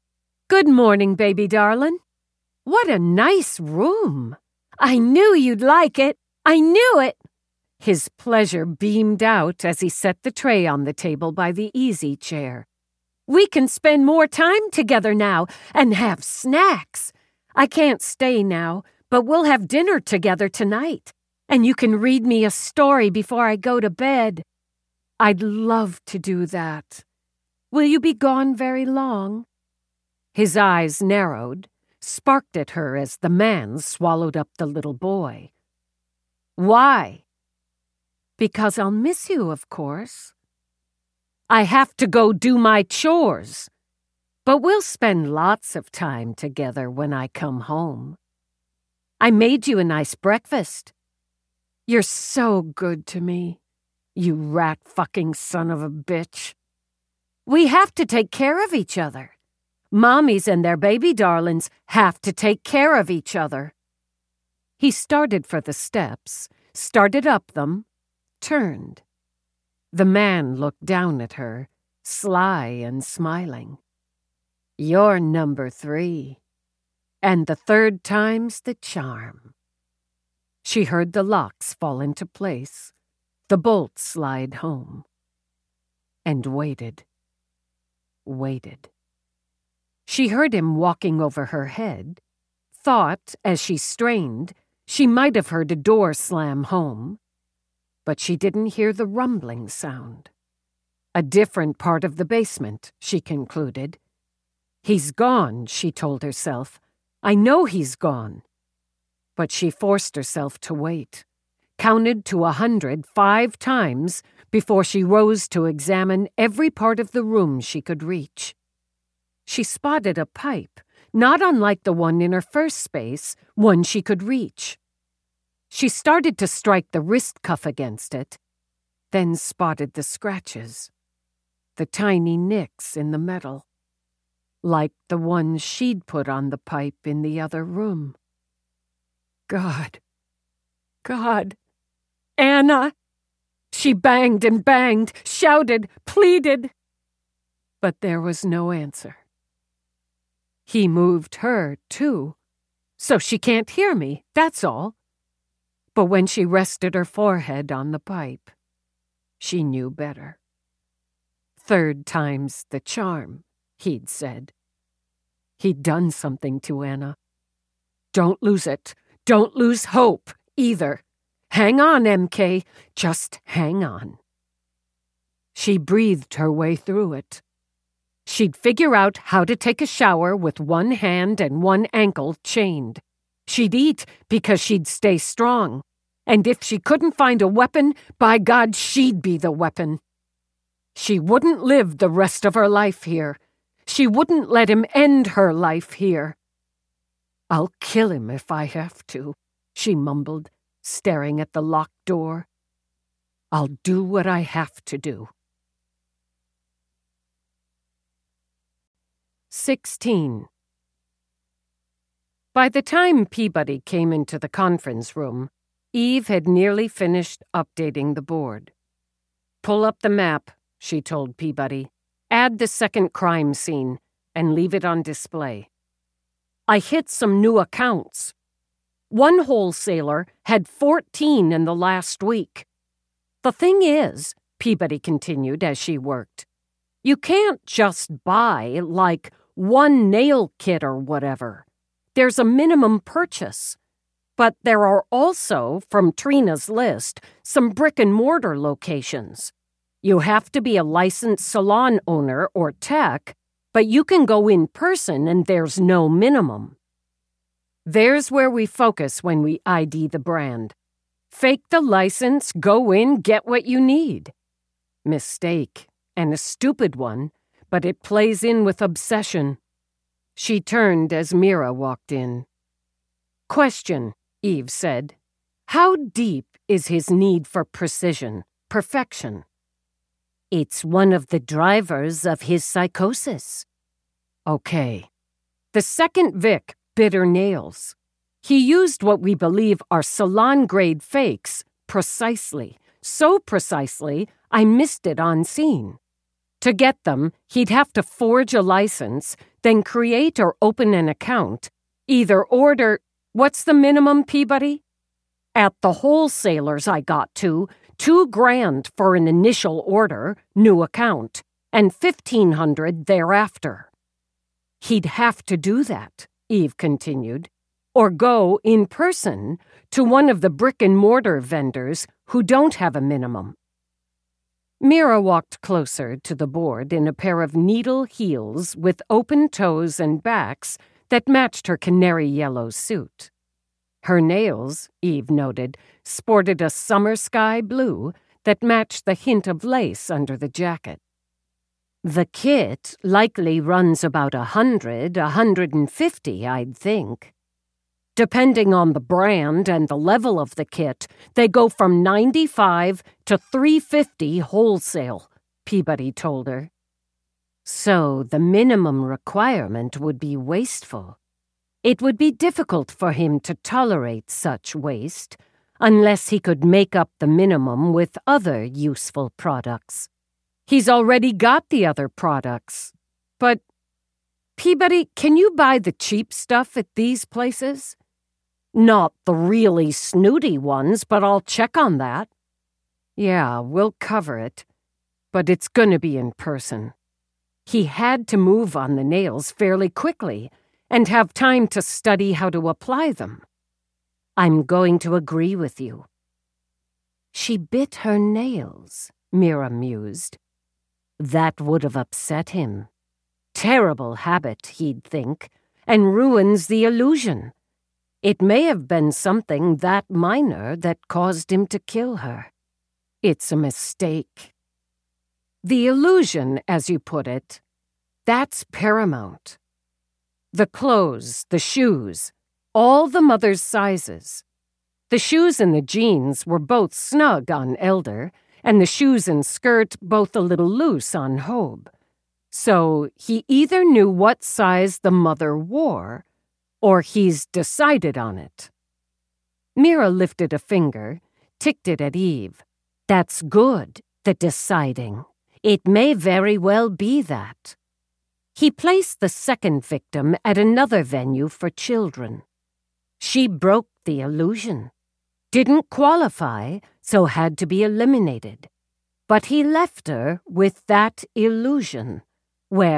Good morning, baby darling. What a nice room. I knew you'd like it. I knew it. His pleasure beamed out as he set the tray on the table by the easy chair. We can spend more time together now and have snacks. I can't stay now, but we'll have dinner together tonight. And you can read me a story before I go to bed. I'd love to do that. Will you be gone very long? His eyes narrowed, sparked at her as the man swallowed up the little boy. Why? Because I'll miss you, of course. I have to go do my chores. But we'll spend lots of time together when I come home. I made you a nice breakfast. You're so good to me, you rat-fucking son of a bitch. We have to take care of each other. Mommies and their baby darlings have to take care of each other. He started for the steps, started up them, turned. The man looked down at her, sly and smiling. You're number 3, and the 3rd time's the charm. She heard the locks fall into place, the bolts slide home, and waited. She heard him walking over her head, thought, as she strained, she might have heard a door slam home, but she didn't hear the rumbling sound. A different part of the basement, she concluded. He's gone, she told herself. I know he's gone. But she forced herself to wait, counted to 100 5 times before she rose to examine every part of the room she could reach. She spotted a pipe, not unlike the one in her first space, one she could reach. She started to strike the wrist cuff against it, then spotted the scratches, the tiny nicks in the metal, like the ones she'd put on the pipe in the other room. God, Anna! She banged and banged, shouted, pleaded. But there was no answer. He moved her, too, so she can't hear me, that's all. But when she rested her forehead on the pipe, she knew better. 3rd time's the charm, he'd said. He'd done something to Anna. Don't lose it. Don't lose hope, either. Hang on, MK. Just hang on. She breathed her way through it. She'd figure out how to take a shower with one hand and one ankle chained. She'd eat because she'd stay strong. And if she couldn't find a weapon, by God, she'd be the weapon. She wouldn't live the rest of her life here. She wouldn't let him end her life here. I'll kill him if I have to, she mumbled, staring at the locked door. I'll do what I have to do. 16. By the time Peabody came into the conference room, Eve had nearly finished updating the board. Pull up the map, she told Peabody. Add the second crime scene and leave it on display. I hit some new accounts. One wholesaler had 14 in the last week. The thing is, Peabody continued as she worked, you can't just buy, like, one nail kit or whatever. There's a minimum purchase. But there are also, from Trina's list, some brick-and-mortar locations. You have to be a licensed salon owner or tech, but you can go in person and there's no minimum. There's where we focus when we ID the brand. Fake the license, go in, get what you need. Mistake, and a stupid one, but it plays in with obsession. She turned as Mira walked in. Question, Eve said. How deep is his need for precision, perfection? It's one of the drivers of his psychosis. Okay. The second Vic bit her nails. He used what we believe are salon-grade fakes precisely. So precisely, I missed it on scene. To get them, he'd have to forge a license, then create or open an account, either order— What's the minimum, Peabody? At the wholesalers I got to, $2,000 for an initial order, new account, and $1,500 thereafter. He'd have to do that, Eve continued, or go in person to one of the brick-and-mortar vendors who don't have a minimum. Mira walked closer to the board in a pair of needle heels with open toes and backs that matched her canary yellow suit. Her nails, Eve noted, sported a summer sky blue that matched the hint of lace under the jacket. The kit likely runs about $100, $150, I'd think. Depending on the brand and the level of the kit, they go from $95 to $350 wholesale, Peabody told her. So the minimum requirement would be wasteful. It would be difficult for him to tolerate such waste, unless he could make up the minimum with other useful products. He's already got the other products. But, Peabody, can you buy the cheap stuff at these places? Not the really snooty ones, but I'll check on that. Yeah, we'll cover it. But it's gonna be in person. He had to move on the nails fairly quickly and have time to study how to apply them. I'm going to agree with you. She bit her nails, Mira mused. That would have upset him. Terrible habit, he'd think, and ruins the illusion. It may have been something that minor that caused him to kill her. It's a mistake. The illusion, as you put it, that's paramount. The clothes, the shoes, all the mother's sizes. The shoes and the jeans were both snug on Elder, and the shoes and skirt both a little loose on Hobe. So he either knew what size the mother wore, or he's decided on it. Mira lifted a finger, ticked it at Eve. That's good, the deciding. It may very well be that. He placed the second victim at another venue for children. She broke the illusion. Didn't qualify, so had to be eliminated. But he left her with that illusion, where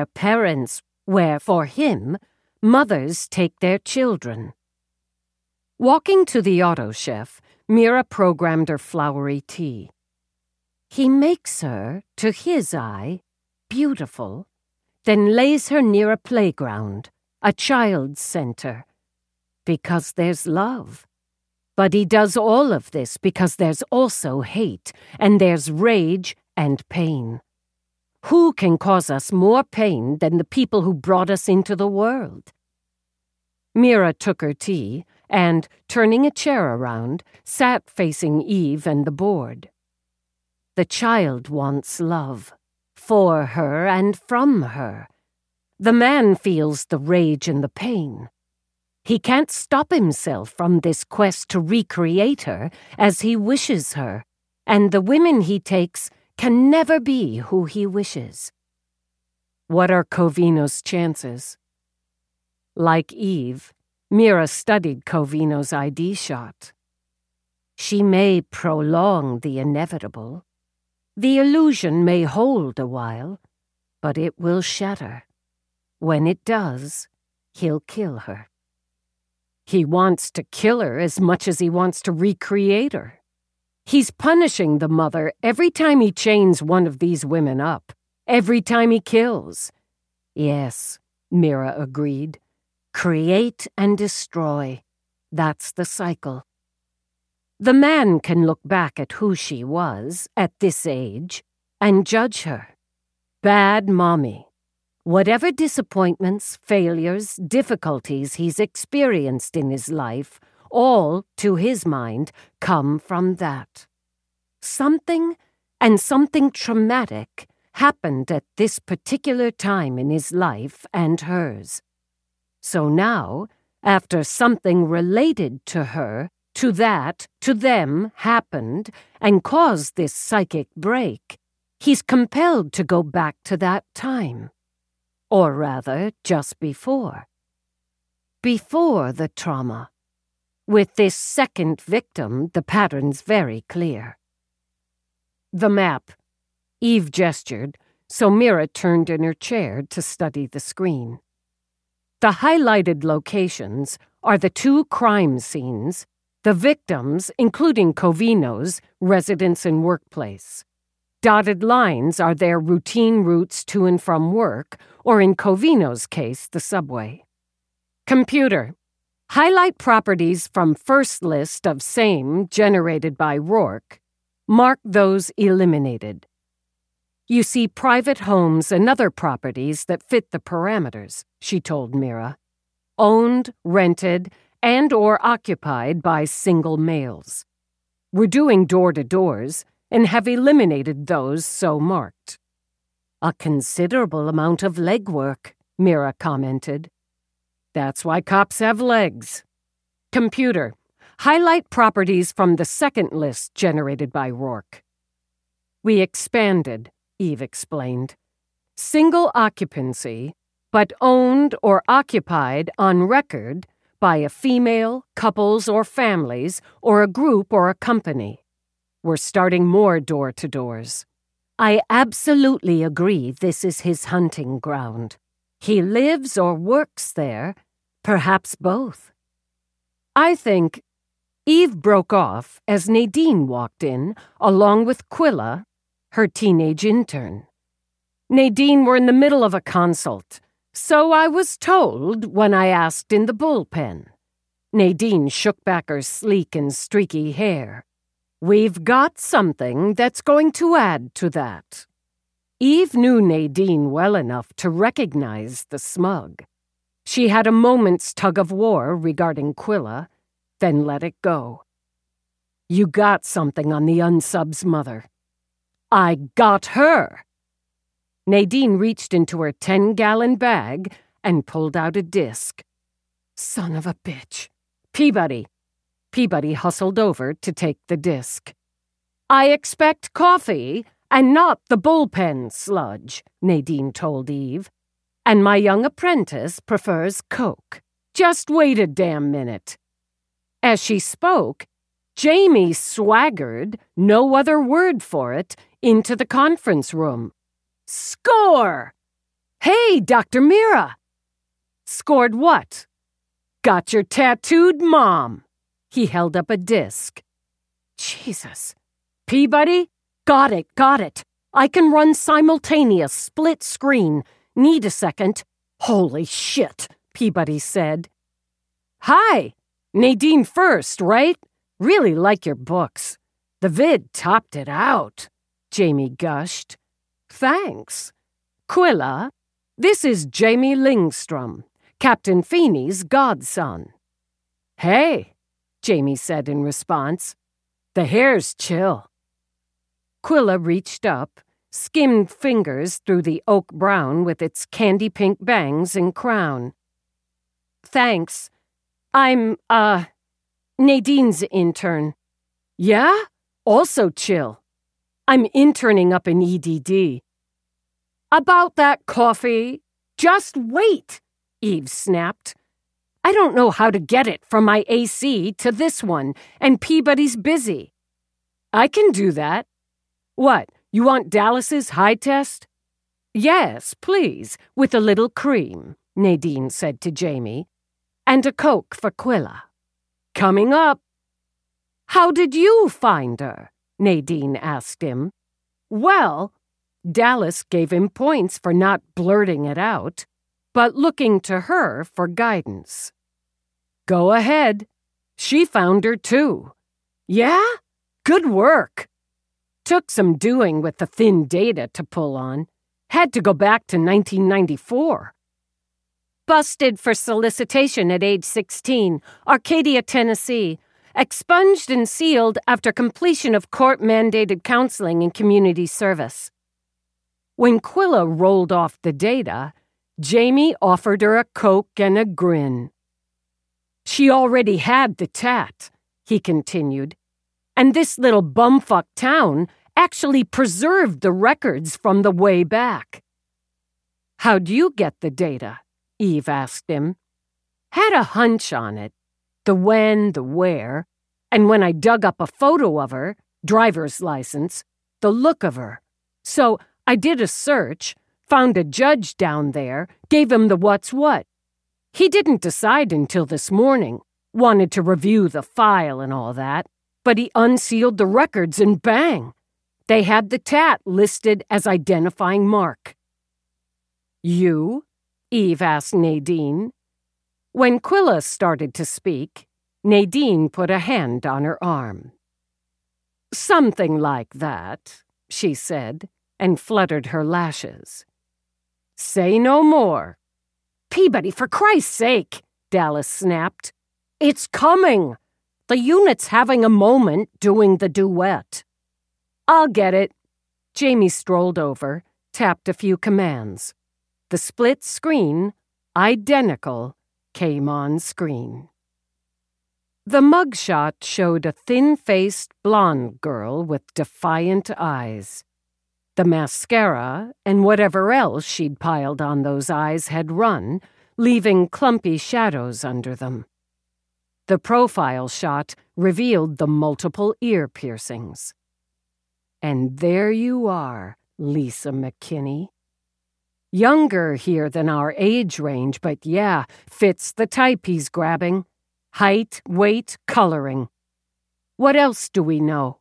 for him, mothers take their children. Walking to the auto chef, Mira programmed her flowery tea. He makes her, to his eye, beautiful, then lays her near a playground, a child's center. Because there's love. But he does all of this because there's also hate, and there's rage and pain. Who can cause us more pain than the people who brought us into the world? Mira took her tea and, turning a chair around, sat facing Eve and the board. The child wants love, for her and from her. The man feels the rage and the pain. He can't stop himself from this quest to recreate her as he wishes her, and the women he takes can never be who he wishes. What are Covino's chances? Like Eve, Mira studied Covino's ID shot. She may prolong the inevitable. The illusion may hold a while, but it will shatter. When it does, he'll kill her. He wants to kill her as much as he wants to recreate her. He's punishing the mother every time he chains one of these women up, every time he kills. Yes, Mira agreed. Create and destroy. That's the cycle. The man can look back at who she was at this age and judge her. Bad mommy. Whatever disappointments, failures, difficulties he's experienced in his life, all, to his mind, come from that. Something traumatic happened at this particular time in his life and hers. So now, after something related to her, to them, happened and caused this psychic break, he's compelled to go back to that time. Or rather, just before. Before the trauma. With this second victim, the pattern's very clear. The map. Eve gestured, so Mira turned in her chair to study the screen. The highlighted locations are the 2 crime scenes, the victims, including Covino's, residence and workplace. Dotted lines are their routine routes to and from work, or in Covino's case, the subway. Computer. Highlight properties from first list of same generated by Rourke. Mark those eliminated. You see private homes and other properties that fit the parameters, she told Mira. Owned, rented, and or occupied by single males. We're doing door-to-doors and have eliminated those so marked. A considerable amount of legwork, Mira commented. That's why cops have legs. Computer. Highlight properties from the second list generated by Rourke. We expanded, Eve explained. Single occupancy, but owned or occupied on record by a female, couples or families, or a group or a company. We're starting more door-to-doors. I absolutely agree this is his hunting ground. He lives or works there, perhaps both. I think... Eve broke off as Nadine walked in, along with Quilla, her teenage intern. Nadine were in the middle of a consult, so I was told when I asked in the bullpen. Nadine shook back her sleek and streaky hair. We've got something that's going to add to that. Eve knew Nadine well enough to recognize the smug. She had a moment's tug-of-war regarding Quilla, then let it go. You got something on the unsub's mother. I got her. Nadine reached into her 10-gallon bag and pulled out a disc. Son of a bitch. Peabody. Peabody hustled over to take the disc. I expect coffee and not the bullpen sludge, Nadine told Eve. And my young apprentice prefers Coke. Just wait a damn minute. As she spoke, Jamie swaggered, no other word for it, into the conference room. Score! Hey, Dr. Mira! Scored what? Got your tattooed mom. He held up a disc. Jesus. Peabody? Got it. I can run simultaneous, split screen. Need a second. Holy shit, Peabody said. Hi! Nadine first, right? Really like your books. The vid topped it out, Jamie gushed. Thanks. Quilla, this is Jamie Lingstrom, Captain Feeney's godson. Hey, Jamie said in response. The hair's chill. Quilla reached up, skimmed fingers through the oak brown with its candy pink bangs and crown. Thanks. I'm, Nadine's intern. Yeah? Also chill. I'm interning up in EDD. About that coffee? Just wait, Eve snapped. I don't know how to get it from my AC to this one, and Peabody's busy. I can do that. What, you want Dallas's high test? Yes, please, with a little cream, Nadine said to Jamie. And a Coke for Quilla. Coming up. How did you find her? Nadine asked him. Well, Dallas gave him points for not blurting it out, but looking to her for guidance. Go ahead. She found her too. Yeah? Good work. Took some doing with the thin data to pull on. Had to go back to 1994. Busted for solicitation at age 16, Arcadia, Tennessee. Expunged and sealed after completion of court-mandated counseling and community service. When Quilla rolled off the data, Jamie offered her a Coke and a grin. She already had the tat, he continued, and this little bumfuck town actually preserved the records from the way back. How'd you get the data? Eve asked him. Had a hunch on it. The when, the where, and when I dug up a photo of her, driver's license, the look of her. So I did a search, found a judge down there, gave him the what's what. He didn't decide until this morning, wanted to review the file and all that, but he unsealed the records and bang! They had the tat listed as identifying mark. You? Eve asked Nadine. When Quilla started to speak, Nadine put a hand on her arm. Something like that, she said, and fluttered her lashes. Say no more. Peabody, for Christ's sake, Dallas snapped. It's coming. The unit's having a moment doing the duet. I'll get it. Jamie strolled over, tapped a few commands. The split screen, identical, came on screen. The mugshot showed a thin-faced blonde girl with defiant eyes. The mascara and whatever else she'd piled on those eyes had run, leaving clumpy shadows under them. The profile shot revealed the multiple ear piercings. And there you are, Lisa McKinney. Younger here than our age range, but yeah, fits the type he's grabbing. Height, weight, coloring. What else do we know?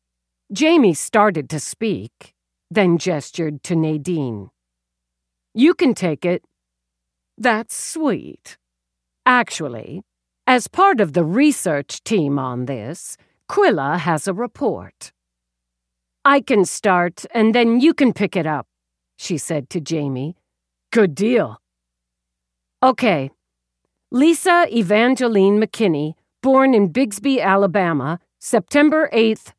Jamie started to speak, then gestured to Nadine. You can take it. That's sweet. Actually, as part of the research team on this, Quilla has a report. I can start, and then you can pick it up, she said to Jamie. Good deal. Okay. Lisa Evangeline McKinney, born in Bixby, Alabama, September 8,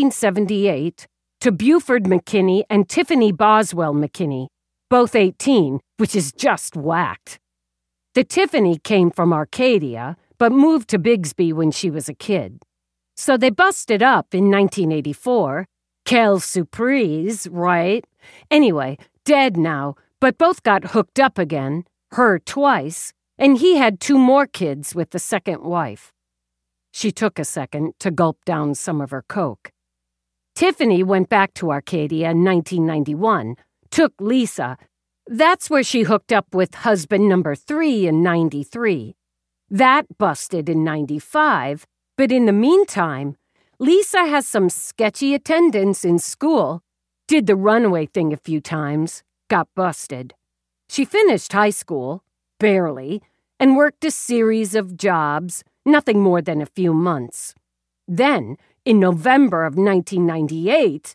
1978, to Buford McKinney and Tiffany Boswell McKinney, both 18, which is just whacked. The Tiffany came from Arcadia, but moved to Bixby when she was a kid. So they busted up in 1984. Quelle surprise, right? Anyway, dead now, but both got hooked up again, her twice, and he had 2 more kids with the second wife. She took a second to gulp down some of her coke. Tiffany went back to Arcadia in 1991, took Lisa. That's where she hooked up with husband number 3 in 93. That busted in 95, but in the meantime, Lisa has some sketchy attendance in school, did the runaway thing a few times, got busted. She finished high school, barely, and worked a series of jobs, nothing more than a few months. Then, in November of 1998,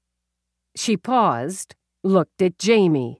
she paused, looked at Jamie.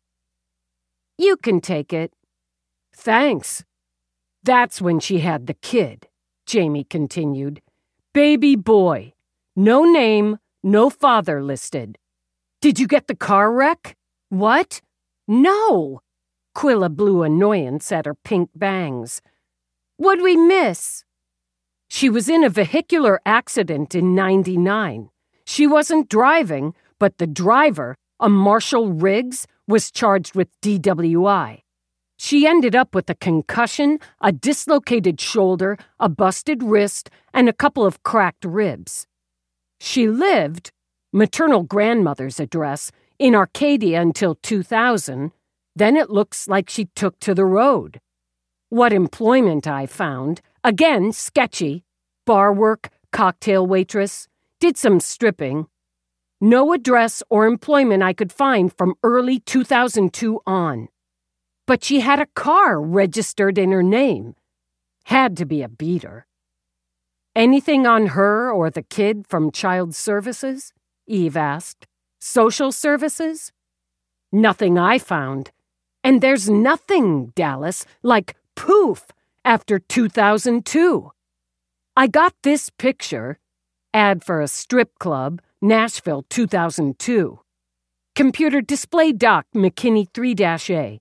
You can take it. Thanks. That's when she had the kid, Jamie continued. Baby boy. No name, no father listed. Did you get the car wreck? What? No. Quilla blew annoyance at her pink bangs. What'd we miss? She was in a vehicular accident in 99. She wasn't driving, but the driver, a Marshall Riggs, was charged with DWI. She ended up with a concussion, a dislocated shoulder, a busted wrist, and a couple of cracked ribs. She lived, maternal grandmother's address, in Arcadia until 2000. Then it looks like she took to the road. What employment I found, again sketchy, bar work, cocktail waitress, did some stripping. No address or employment I could find from early 2002 on. But she had a car registered in her name. Had to be a beater. Anything on her or the kid from Child Services? Eve asked. Social Services? Nothing I found. And there's nothing, Dallas, like poof, after 2002. I got this picture. Ad for a strip club, Nashville 2002. Computer display doc McKinney 3-A.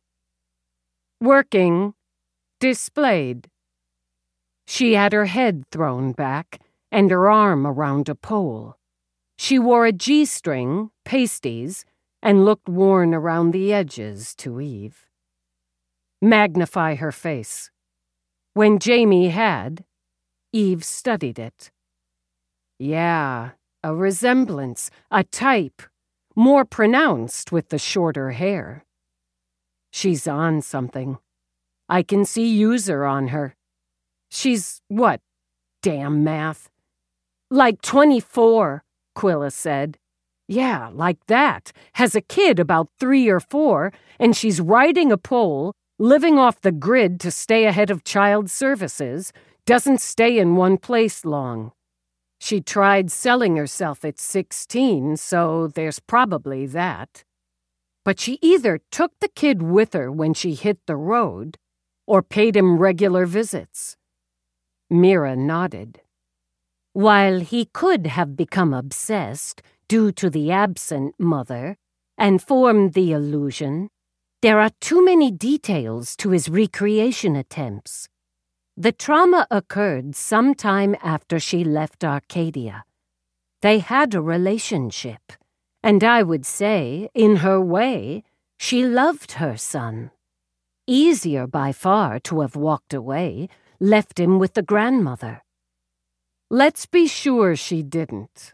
Working. Displayed. She had her head thrown back and her arm around a pole. She wore a G-string, pasties, and looked worn around the edges to Eve. Magnify her face. When Jamie had, Eve studied it. Yeah, a resemblance, a type, more pronounced with the shorter hair. She's on something. I can see user on her. She's what? Damn math. Like 24, Quilla said. Yeah, like that. Has a kid about 3 or 4, and she's riding a pole, living off the grid to stay ahead of child services, doesn't stay in one place long. She tried selling herself at 16, so there's probably that. But she either took the kid with her when she hit the road, or paid him regular visits. Mira nodded. While he could have become obsessed due to the absent mother and formed the illusion, there are too many details to his recreation attempts. The trauma occurred sometime after she left Arcadia. They had a relationship, and I would say, in her way, she loved her son. Easier by far to have walked away, left him with the grandmother. Let's be sure she didn't.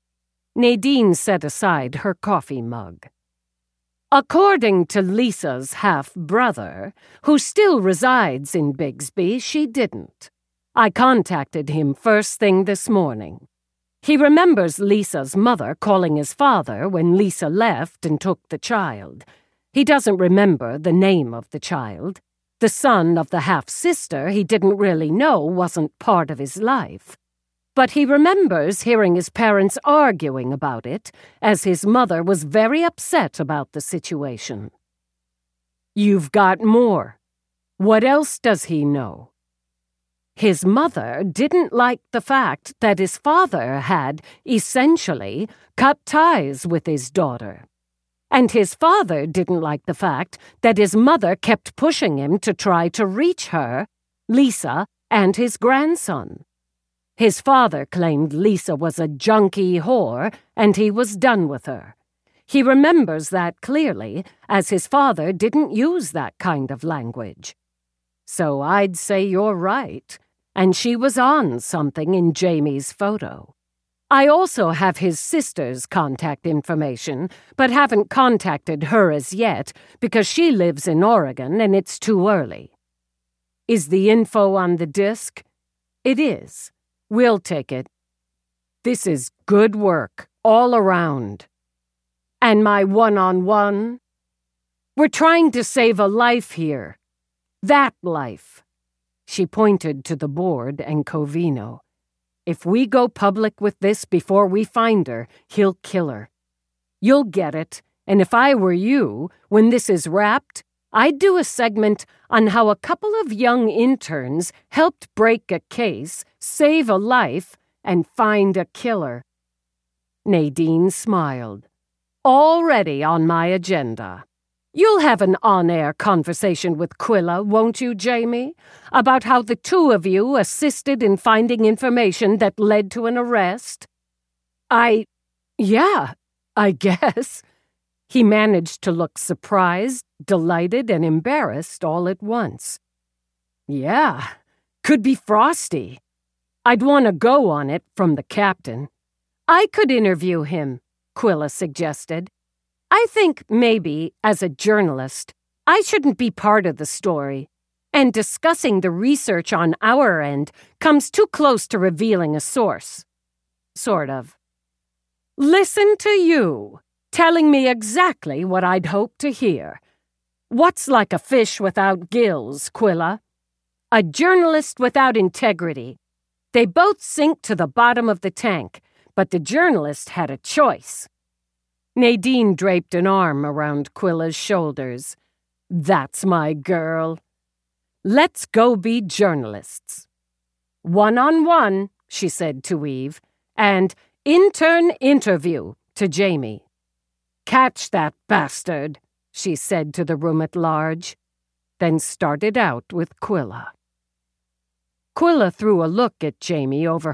Nadine set aside her coffee mug. According to Lisa's half-brother, who still resides in Bigsby, she didn't. I contacted him first thing this morning. He remembers Lisa's mother calling his father when Lisa left and took the child. He doesn't remember the name of the child. The son of the half-sister he didn't really know wasn't part of his life. But he remembers hearing his parents arguing about it, as his mother was very upset about the situation. You've got more. What else does he know? His mother didn't like the fact that his father had, essentially, cut ties with his daughter. And his father didn't like the fact that his mother kept pushing him to try to reach her, Lisa, and his grandson. His father claimed Lisa was a junkie whore, and he was done with her. He remembers that clearly, as his father didn't use that kind of language. So I'd say you're right, and she was on something in Jamie's photo. I also have his sister's contact information, but haven't contacted her as yet because she lives in Oregon and it's too early. Is the info on the disk? It is. We'll take it. This is good work, all around. And my one-on-one? We're trying to save a life here. That life. She pointed to the board and Covino. If we go public with this before we find her, he'll kill her. You'll get it, and if I were you, when this is wrapped, I'd do a segment on how a couple of young interns helped break a case, save a life, and find a killer. Nadine smiled. Already on my agenda. You'll have an on-air conversation with Quilla, won't you, Jamie? About how the two of you assisted in finding information that led to an arrest? Yeah, I guess. He managed to look surprised, delighted, and embarrassed all at once. Yeah, could be frosty. I'd want to go on it from the captain. I could interview him, Quilla suggested. I think maybe, as a journalist, I shouldn't be part of the story. And discussing the research on our end comes too close to revealing a source. Sort of. Listen to you, telling me exactly what I'd hoped to hear. What's like a fish without gills, Quilla? A journalist without integrity. They both sink to the bottom of the tank, but the journalist had a choice. Nadine draped an arm around Quilla's shoulders. That's my girl. Let's go be journalists. One-on-one, she said to Eve, and intern interview to Jamie. Catch that bastard, she said to the room at large, then started out with Quilla. Quilla threw a look at Jamie over